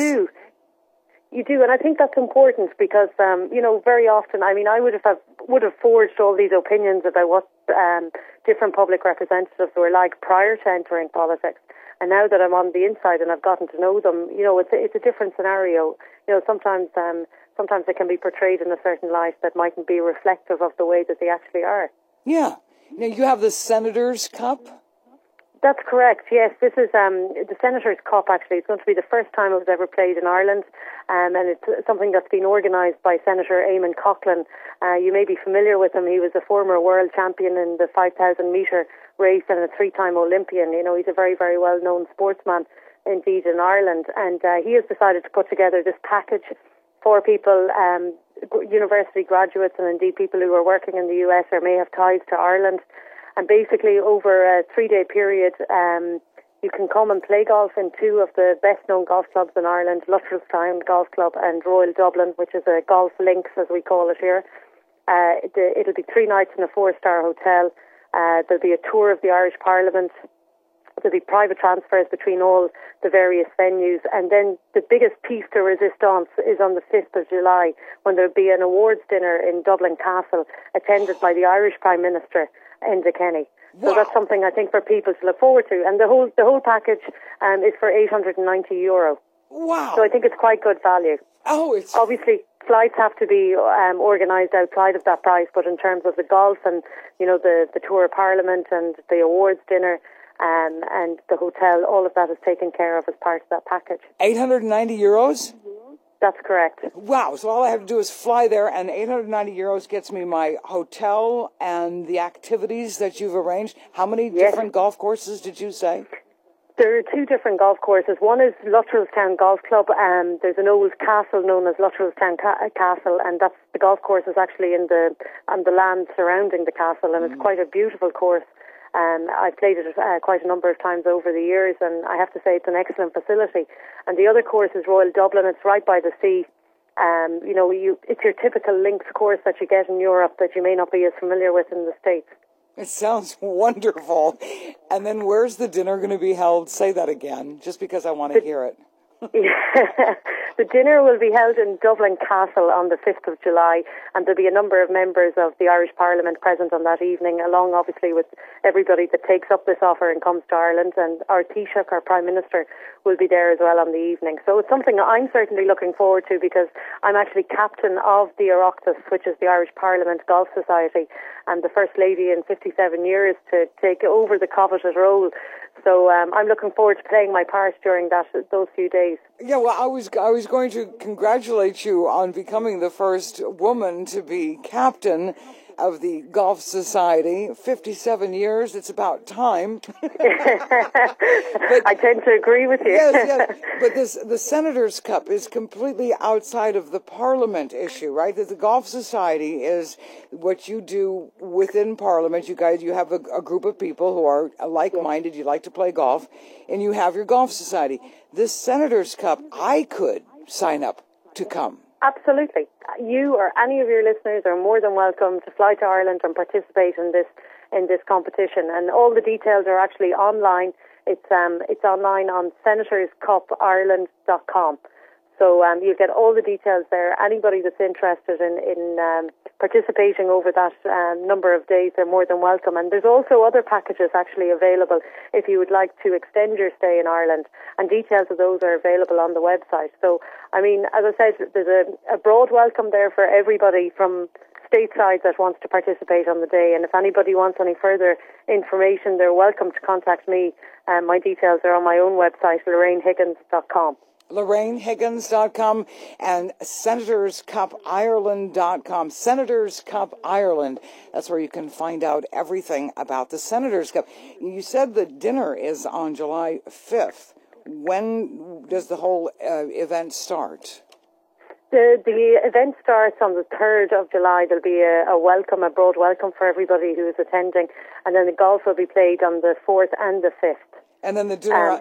You do, and I think that's important because, very often, I would have forged all these opinions about what different public representatives were like prior to entering politics. And now that I'm on the inside and I've gotten to know them, it's a different scenario. Sometimes sometimes they can be portrayed in a certain light that mightn't be reflective of the way that they actually are. Yeah. Now, you have the Senators' Cup? That's correct, yes. This is the Senators' Cup, actually. It's going to be the first time it was ever played in Ireland, and it's something that's been organised by Senator Eamon Coughlin. You may be familiar with him. He was a former world champion in the 5,000-metre race and a three-time Olympian. You know, he's a very, very well-known sportsman indeed in Ireland, and he has decided to put together this package for people, university graduates and indeed people who are working in the US or may have ties to Ireland. And basically, over a 3-day period, you can come and play golf in two of the best-known golf clubs in Ireland, Lutterellstown Golf Club and Royal Dublin, which is a golf links, as we call it here. It'll be 3 nights in a 4-star hotel. There'll be a tour of the Irish Parliament. There'll be private transfers between all the various venues. And then the biggest piece de resistance is on the 5th of July, when there'll be an awards dinner in Dublin Castle, attended by the Irish Prime Minister, Enda Kenny. So Wow. that's something I think for people to look forward to. And the whole package is for €890. Wow. So I think it's quite good value. Oh, it's... Obviously, flights have to be organised outside of that price, but in terms of the golf and, you know, the tour of Parliament and the awards dinner and the hotel, all of that is taken care of as part of that package. €890? That's correct. Wow, so all I have to do is fly there, and €890 gets me my hotel and the activities that you've arranged. How many different golf courses did you say? There are 2 different golf courses. One is Lutterellstown Golf Club, and there's an old castle known as Lutterellstown Castle, and that's the golf course is actually on the land surrounding the castle, and it's quite a beautiful course. I've played it quite a number of times over the years, and I have to say it's an excellent facility. And the other course is Royal Dublin. It's right by the sea. You know, it's your typical links course that you get in Europe that you may not be as familiar with in the States. It sounds wonderful. And then where's the dinner going to be held? Say that again, just because I want to hear it. The dinner will be held in Dublin Castle on the 5th of July, and there'll be a number of members of the Irish Parliament present on that evening, along obviously with everybody that takes up this offer and comes to Ireland, and our Taoiseach, our Prime Minister, will be there as well on the evening. So it's something I'm certainly looking forward to, because I'm actually captain of the Oireachtas, which is the Irish Parliament Golf Society, and the First Lady in 57 years to take over the coveted role. So I'm looking forward to playing my part during those few days. Yeah, well, I was going to congratulate you on becoming the first woman to be captain of the Golf Society. 57 years, it's about time. I tend to agree with you. Yes. But the Senators' Cup is completely outside of the Parliament issue, right? That the Golf Society is what you do within Parliament. You have a group of people who are like-minded, you like to play golf, and you have your Golf Society. This Senators' Cup, I could sign up to come. Absolutely. You or any of your listeners are more than welcome to fly to Ireland and participate in this competition. And all the details are actually online. It's online on senatorscupireland.com. So you'll get all the details there. Anybody that's interested in participating over that number of days are more than welcome. And there's also other packages actually available if you would like to extend your stay in Ireland. And details of those are available on the website. So, I mean, as I said, there's a broad welcome there for everybody from stateside that wants to participate on the day. And if anybody wants any further information, they're welcome to contact me. My details are on my own website, LorraineHiggins.com. LorraineHiggins.com and SenatorsCupIreland.com. Senators Cup Ireland. That's where you can find out everything about the Senators Cup. You said the dinner is on July 5th. When does the whole event start? The event starts on the 3rd of July. There'll be a broad welcome for everybody who is attending. And then the golf will be played on the 4th and the 5th. And then the dinner...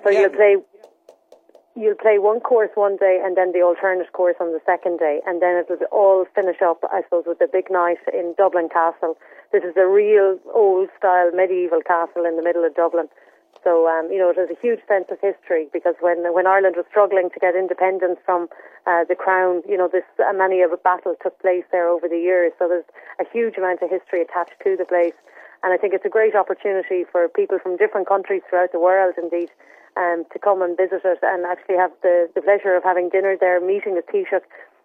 You'll play one course one day and then the alternate course on the second day. And then it'll all finish up, I suppose, with the big night in Dublin Castle. This is a real old-style medieval castle in the middle of Dublin. So, it has a huge sense of history, because when Ireland was struggling to get independence from the Crown, many of a battle took place there over the years. So there's a huge amount of history attached to the place. And I think it's a great opportunity for people from different countries throughout the world, indeed, to come and visit it and actually have the pleasure of having dinner there, meeting the Taoiseach,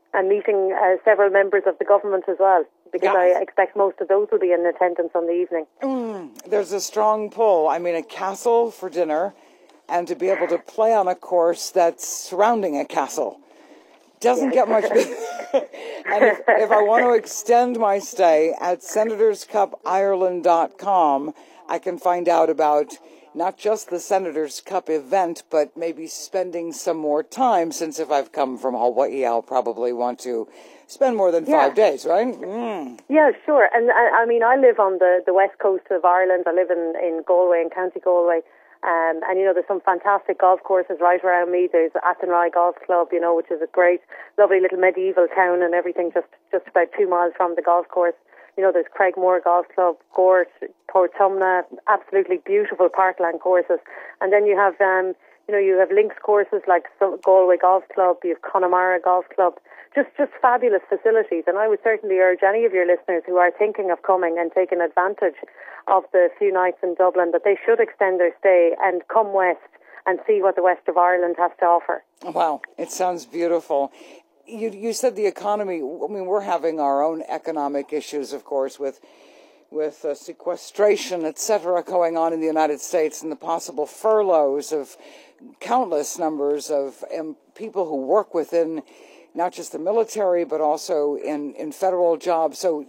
and meeting several members of the government as well, because I expect most of those will be in attendance on the evening. There's a strong pull. I mean, a castle for dinner, and to be able to play on a course that's surrounding a castle. Doesn't get much bigger. And if I want to extend my stay at senatorscupireland.com, I can find out about not just the Senators Cup event, but maybe spending some more time, since if I've come from Hawaii, I'll probably want to spend more than 5 days, right? Yeah, sure. And I mean, I live on the west coast of Ireland. I live in Galway, in County Galway. And, you know, there's some fantastic golf courses right around me. There's Athenry Golf Club, you know, which is a great, lovely little medieval town and everything, just about 2 miles from the golf course. You know, there's Craigmore Golf Club, Gort, Portumna, absolutely beautiful parkland courses. And then you have, you know, you have links courses like Galway Golf Club, you have Connemara Golf Club, just fabulous facilities. And I would certainly urge any of your listeners who are thinking of coming and taking advantage of the few nights in Dublin that they should extend their stay and come west and see what the west of Ireland has to offer. Wow, it sounds beautiful. You said the economy. I mean, we're having our own economic issues, of course, with sequestration, etc., going on in the United States, and the possible furloughs of countless numbers of people who work within not just the military, but also in federal jobs. So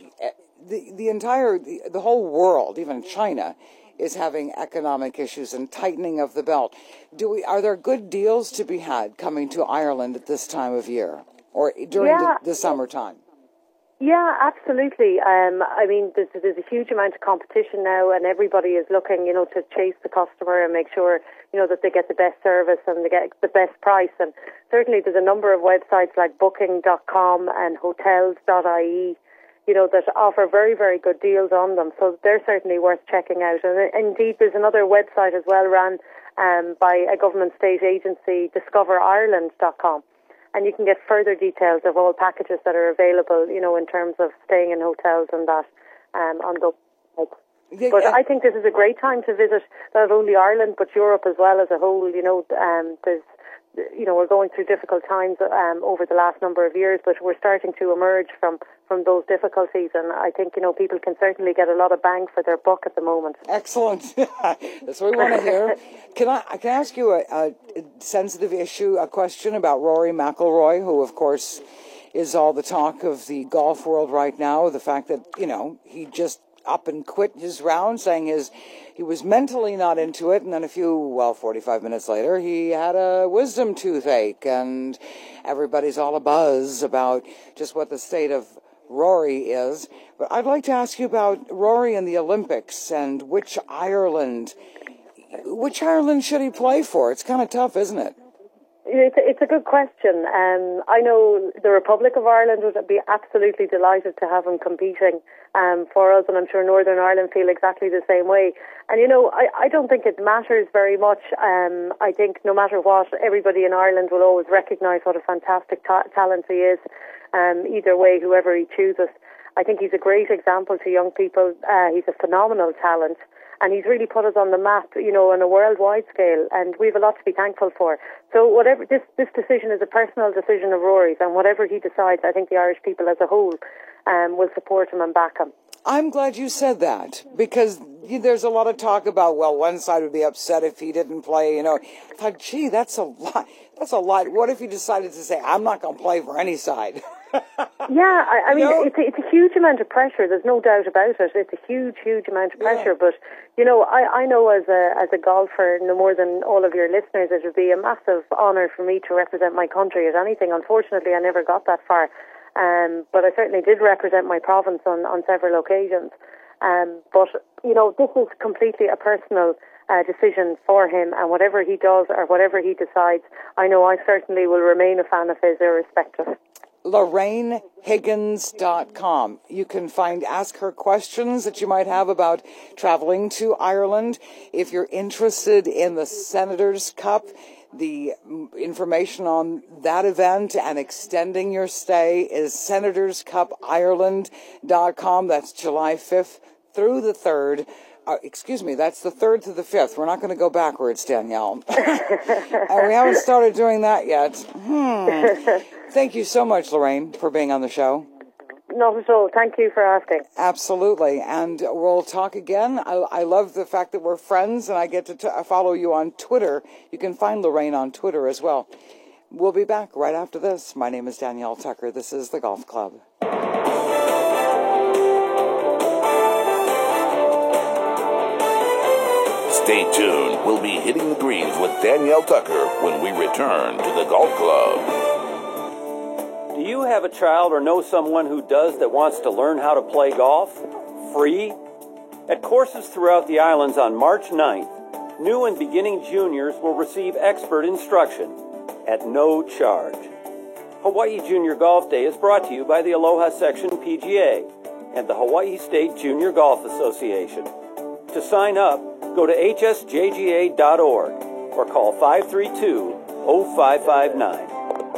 the whole world, even China, is having economic issues and tightening of the belt. Are there good deals to be had coming to Ireland at this time of year or during the summertime? Yeah, absolutely. I mean, there's a huge amount of competition now, and everybody is looking, you know, to chase the customer and make sure, you know, that they get the best service and they get the best price. And certainly there's a number of websites like booking.com and hotels.ie, you know, that offer very, very good deals on them. So they're certainly worth checking out. And indeed, there's another website as well run by a government state agency, discoverireland.com. And you can get further details of all packages that are available, you know, in terms of staying in hotels and that on those sites. But I think this is a great time to visit not only Ireland, but Europe as well as a whole. You know, we're going through difficult times over the last number of years, but we're starting to emerge from those difficulties, and I think, you know, people can certainly get a lot of bang for their buck at the moment. Excellent. That's what we want to hear. Can I ask you a sensitive issue, a question about Rory McIlroy, who, of course, is all the talk of the golf world right now, the fact that, you know, he just up and quit his round, saying he was mentally not into it, and then 45 minutes later, he had a wisdom toothache, and everybody's all abuzz about just what the state of Rory is. But I'd like to ask you about Rory in the Olympics and which Ireland should he play for? It's kind of tough, isn't it? It's a good question. I know the Republic of Ireland would be absolutely delighted to have him competing for us, and I'm sure Northern Ireland feel exactly the same way. And, you know, I don't think it matters very much. I think no matter what, everybody in Ireland will always recognise what a fantastic talent he is, either way, whoever he chooses. I think he's a great example to young people. He's a phenomenal talent. And he's really put us on the map, you know, on a worldwide scale, and we have a lot to be thankful for. So whatever, this decision is a personal decision of Rory's, and whatever he decides, I think the Irish people as a whole will support him and back him. I'm glad you said that, because there's a lot of talk about, well, one side would be upset if he didn't play, you know. I thought, gee, that's a lot. That's a lot. What if he decided to say, I'm not going to play for any side? Yeah, I mean, it's a huge amount of pressure. There's no doubt about it. It's a huge, huge amount of pressure. Yeah. But, you know, I know as a golfer, no more than all of your listeners, it would be a massive honour for me to represent my country at anything. Unfortunately, I never got that far. But I certainly did represent my province on several occasions. But, you know, this is completely a personal decision for him, and whatever he does or whatever he decides, I know I certainly will remain a fan of his irrespective. LorraineHiggins.com. You can ask her questions that you might have about traveling to Ireland. If you're interested in the Senators Cup, the information on that event and extending your stay is senatorscupireland.com. That's July 5th through the 3rd. excuse me, that's the 3rd to the 5th. We're not going to go backwards, Danielle. And we haven't started doing that yet. Thank you so much, Lorraine, for being on the show. Not at all. Thank you for asking. Absolutely. And we'll talk again. I love the fact that we're friends and I get to follow you on Twitter. You can find Lorraine on Twitter as well. We'll be back right after this. My name is Danielle Tucker. This is The Golf Club. Stay tuned. We'll be hitting the greens with Danielle Tucker when we return to the Golf Club. Do you have a child or know someone who does that wants to learn how to play golf? Free? At courses throughout the islands on March 9th, new and beginning juniors will receive expert instruction at no charge. Hawaii Junior Golf Day is brought to you by the Aloha Section PGA and the Hawaii State Junior Golf Association. To sign up, go to hsjga.org or call 532-0559.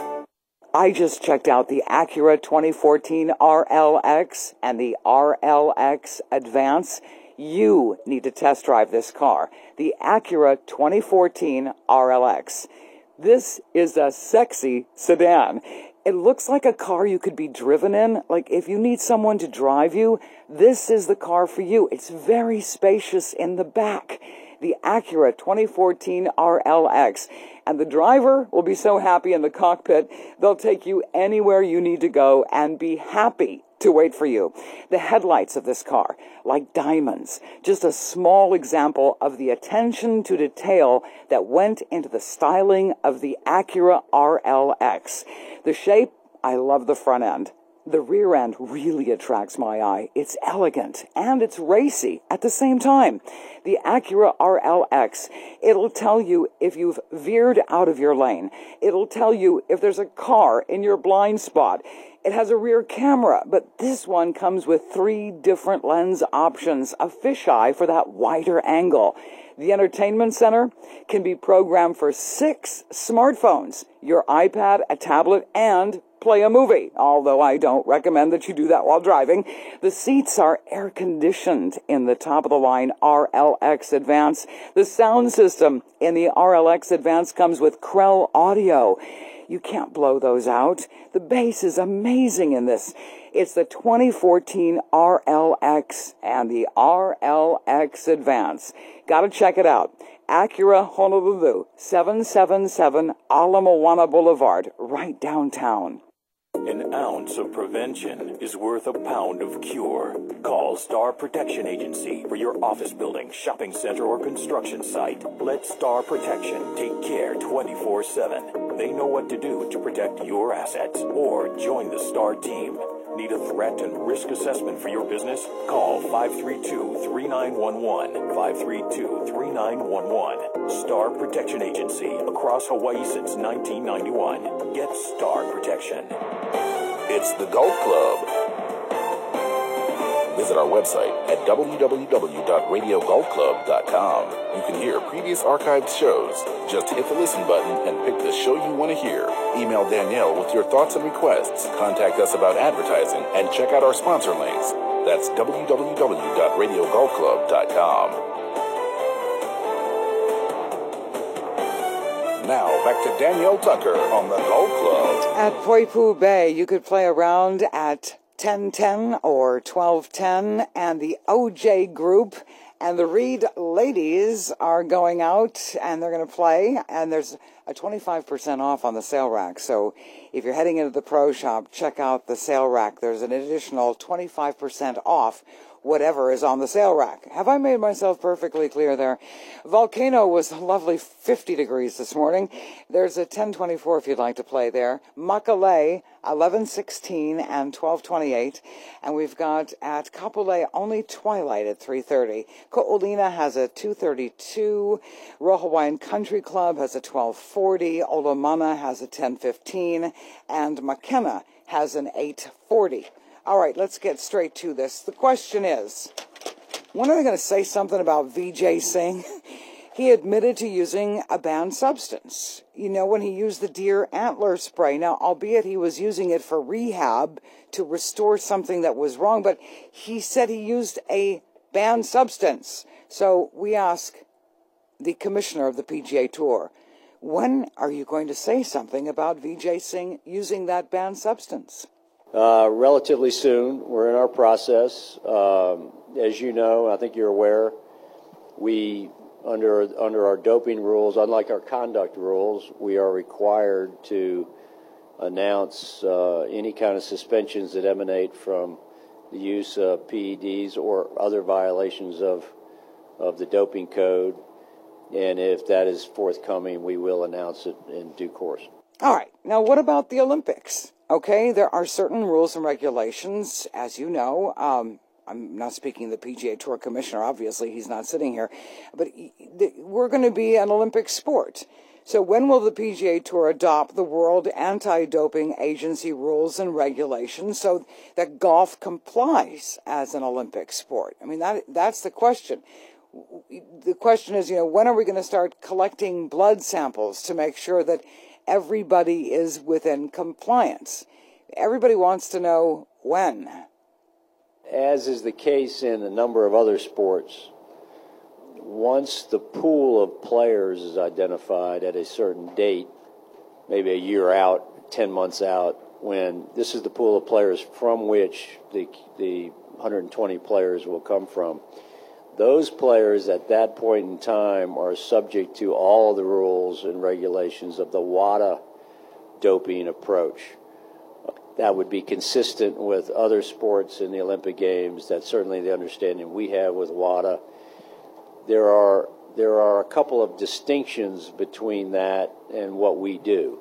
I just checked out the Acura 2014 RLX and the RLX Advance. You need to test drive this car, the Acura 2014 RLX. This is a sexy sedan. It looks like a car you could be driven in. Like if you need someone to drive you, this is the car for you. It's very spacious in the back. The Acura 2014 RLX. And the driver will be so happy in the cockpit, they'll take you anywhere you need to go and be happy to wait for you. The headlights of this car, like diamonds, just a small example of the attention to detail that went into the styling of the Acura RLX. The shape, I love the front end. The rear end really attracts my eye. It's elegant and it's racy at the same time. The Acura RLX, it'll tell you if you've veered out of your lane. It'll tell you if there's a car in your blind spot. It has a rear camera, but this one comes with 3 different lens options, a fisheye for that wider angle. The entertainment center can be programmed for 6 smartphones, your iPad, a tablet, and play a movie, although I don't recommend that you do that while driving. The seats are air-conditioned in the top-of-the-line RLX Advance. The sound system in the RLX Advance comes with Krell audio. You can't blow those out. The bass is amazing in this. It's the 2014 RLX and the RLX Advance. Gotta check it out. Acura Honolulu, 777 Ala Moana Boulevard, right downtown. An ounce of prevention is worth a pound of cure. Call Star Protection Agency for your office building, shopping center, or construction site. Let Star Protection take care 24/7. They know what to do to protect your assets. Or join the Star team. Need a threat and risk assessment for your business? Call 532-3911. 532-3911. Star Protection Agency. Across Hawaii since 1991. Get Star Protection. It's the Golf Club. Visit our website at www.radiogolfclub.com. You can hear previous archived shows. Just hit the listen button and pick the show you want to hear. Email Danielle with your thoughts and requests. Contact us about advertising and check out our sponsor links. That's www.radiogolfclub.com. Now, back to Danielle Tucker on the Golf Club. At Poipu Bay, you could play around at 10:10 or 12:10, and the OJ Group and the Reed ladies are going out, and they're going to play, and there's a 25% off on the sale rack. So if you're heading into the pro shop, check out the sale rack. There's an additional 25% off whatever is on the sale rack. Have I made myself perfectly clear there? Volcano was a lovely 50 degrees this morning. There's a 1024 if you'd like to play there. Makale, 1116 and 1228. And we've got at Kapolei only twilight at 3:30. Ko'olina has a 2:32. Royal Hawaiian Country Club has a 12:40. Olomana has a 10:15. And Makena has an 8:40. All right, let's get straight to this. The question is, when are they going to say something about Vijay Singh? He admitted to using a banned substance. You know, when he used the deer antler spray. Now, albeit he was using it for rehab to restore something that was wrong, but he said he used a banned substance. So we ask the commissioner of the PGA Tour, when are you going to say something about Vijay Singh using that banned substance? Relatively soon. We're in our process. As you know, I think you're aware, we, under our doping rules, unlike our conduct rules, we are required to announce any kind of suspensions that emanate from the use of PEDs or other violations of the doping code. And if that is forthcoming, we will announce it in due course. All right. Now, what about the Olympics? Okay, there are certain rules and regulations, as you know. I'm not speaking to the PGA Tour commissioner, obviously. He's not sitting here. But we're going to be an Olympic sport. So when will the PGA Tour adopt the World Anti-Doping Agency rules and regulations so that golf complies as an Olympic sport? I mean, that's the question. The question is, when are we going to start collecting blood samples to make sure that everybody is within compliance? Everybody wants to know when. As is the case in a number of other sports, once the pool of players is identified at a certain date, maybe a year out, 10 months out, when this is the pool of players from which the 120 players will come from, those players at that point in time are subject to all the rules and regulations of the WADA doping approach. That would be consistent with other sports in the Olympic Games. That's certainly the understanding we have with WADA. There are a couple of distinctions between that and what we do,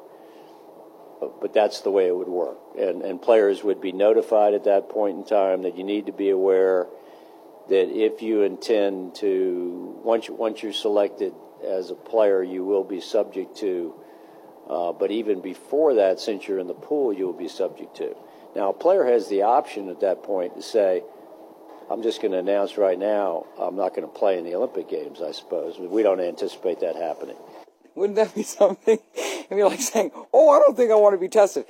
but that's the way it would work. And players would be notified at that point in time that you need to be aware that if you intend to, once you're selected as a player, you will be subject to, but even before that, since you're in the pool, you will be subject to. Now, a player has the option at that point to say, I'm just going to announce right now, I'm not going to play in the Olympic Games, I suppose. We don't anticipate that happening. Wouldn't that be something? It'd be like saying, I don't think I want to be tested.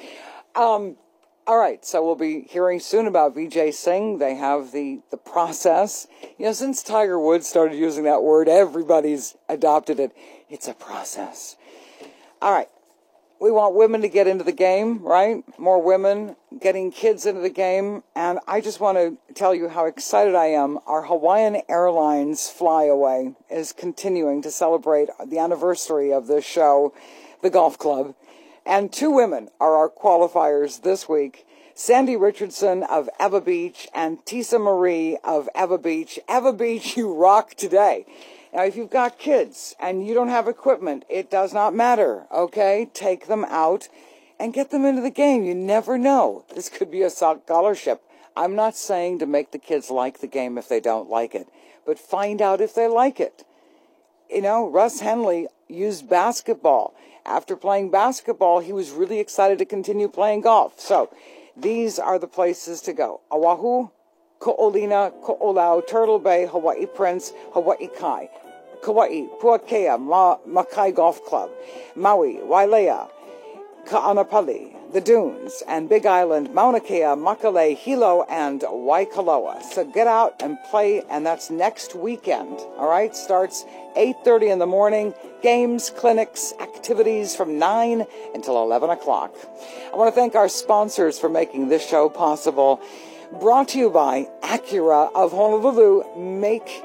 All right, so we'll be hearing soon about Vijay Singh. They have the process. Since Tiger Woods started using that word, everybody's adopted it. It's a process. All right, we want women to get into the game, right? More women getting kids into the game. And I just want to tell you how excited I am. Our Hawaiian Airlines flyaway is continuing to celebrate the anniversary of this show, the Golf Club. And 2 women are our qualifiers this week. Sandy Richardson of Eva Beach and Tisa Marie of Eva Beach. Eva Beach, you rock today. Now, if you've got kids and you don't have equipment, it does not matter, okay? Take them out and get them into the game. You never know. This could be a scholarship. I'm not saying to make the kids like the game if they don't like it, but find out if they like it. Russ Henley used basketball. After playing basketball, he was really excited to continue playing golf. So these are the places to go. Oahu, Ko'olina, Ko'olau, Turtle Bay, Hawaii Prince, Hawaii Kai, Kauai, Puakea, Makai Golf Club, Maui, Wailea, Ka'anapali, the Dunes, and Big Island, Mauna Kea, Makale, Hilo, and Waikoloa. So get out and play, and that's next weekend, all right? Starts 8:30 in the morning, games, clinics, activities from 9 until 11 o'clock. I want to thank our sponsors for making this show possible. Brought to you by Acura of Honolulu. Make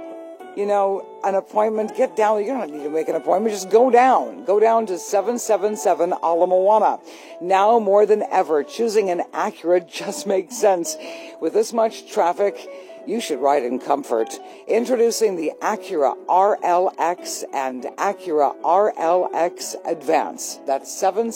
an appointment. Get down. You don't need to make an appointment. Just go down. Go down to 777 Ala Moana. Now more than ever, choosing an Acura just makes sense. With this much traffic, you should ride in comfort. Introducing the Acura RLX and Acura RLX Advance. That's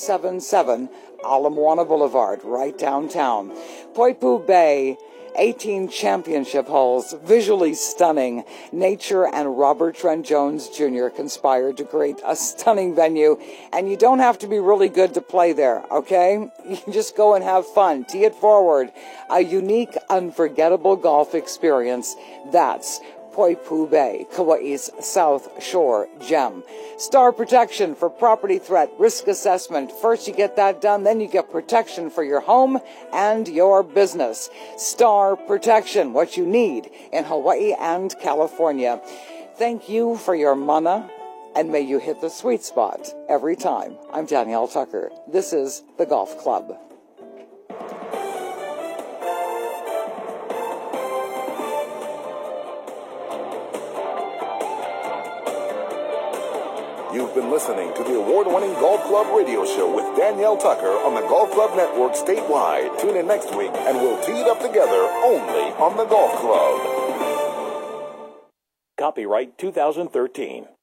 777 Ala Moana Boulevard, right downtown. Poipu Bay, 18 championship holes, visually stunning. Nature and Robert Trent Jones Jr. conspired to create a stunning venue, and you don't have to be really good to play there, okay? You can just go and have fun. Tee it forward. A unique, unforgettable golf experience. That's Poipu Bay, Kauai's South Shore gem. Star Protection for property threat risk assessment. First you get that done, then you get protection for your home and your business. Star Protection, what you need in Hawaii and California. Thank you for your mana, and may you hit the sweet spot every time. I'm Danielle Tucker. This is The Golf Club. You've been listening to the award-winning Golf Club radio show with Danielle Tucker on the Golf Club Network statewide. Tune in next week and we'll tee it up together only on the Golf Club. Copyright 2013.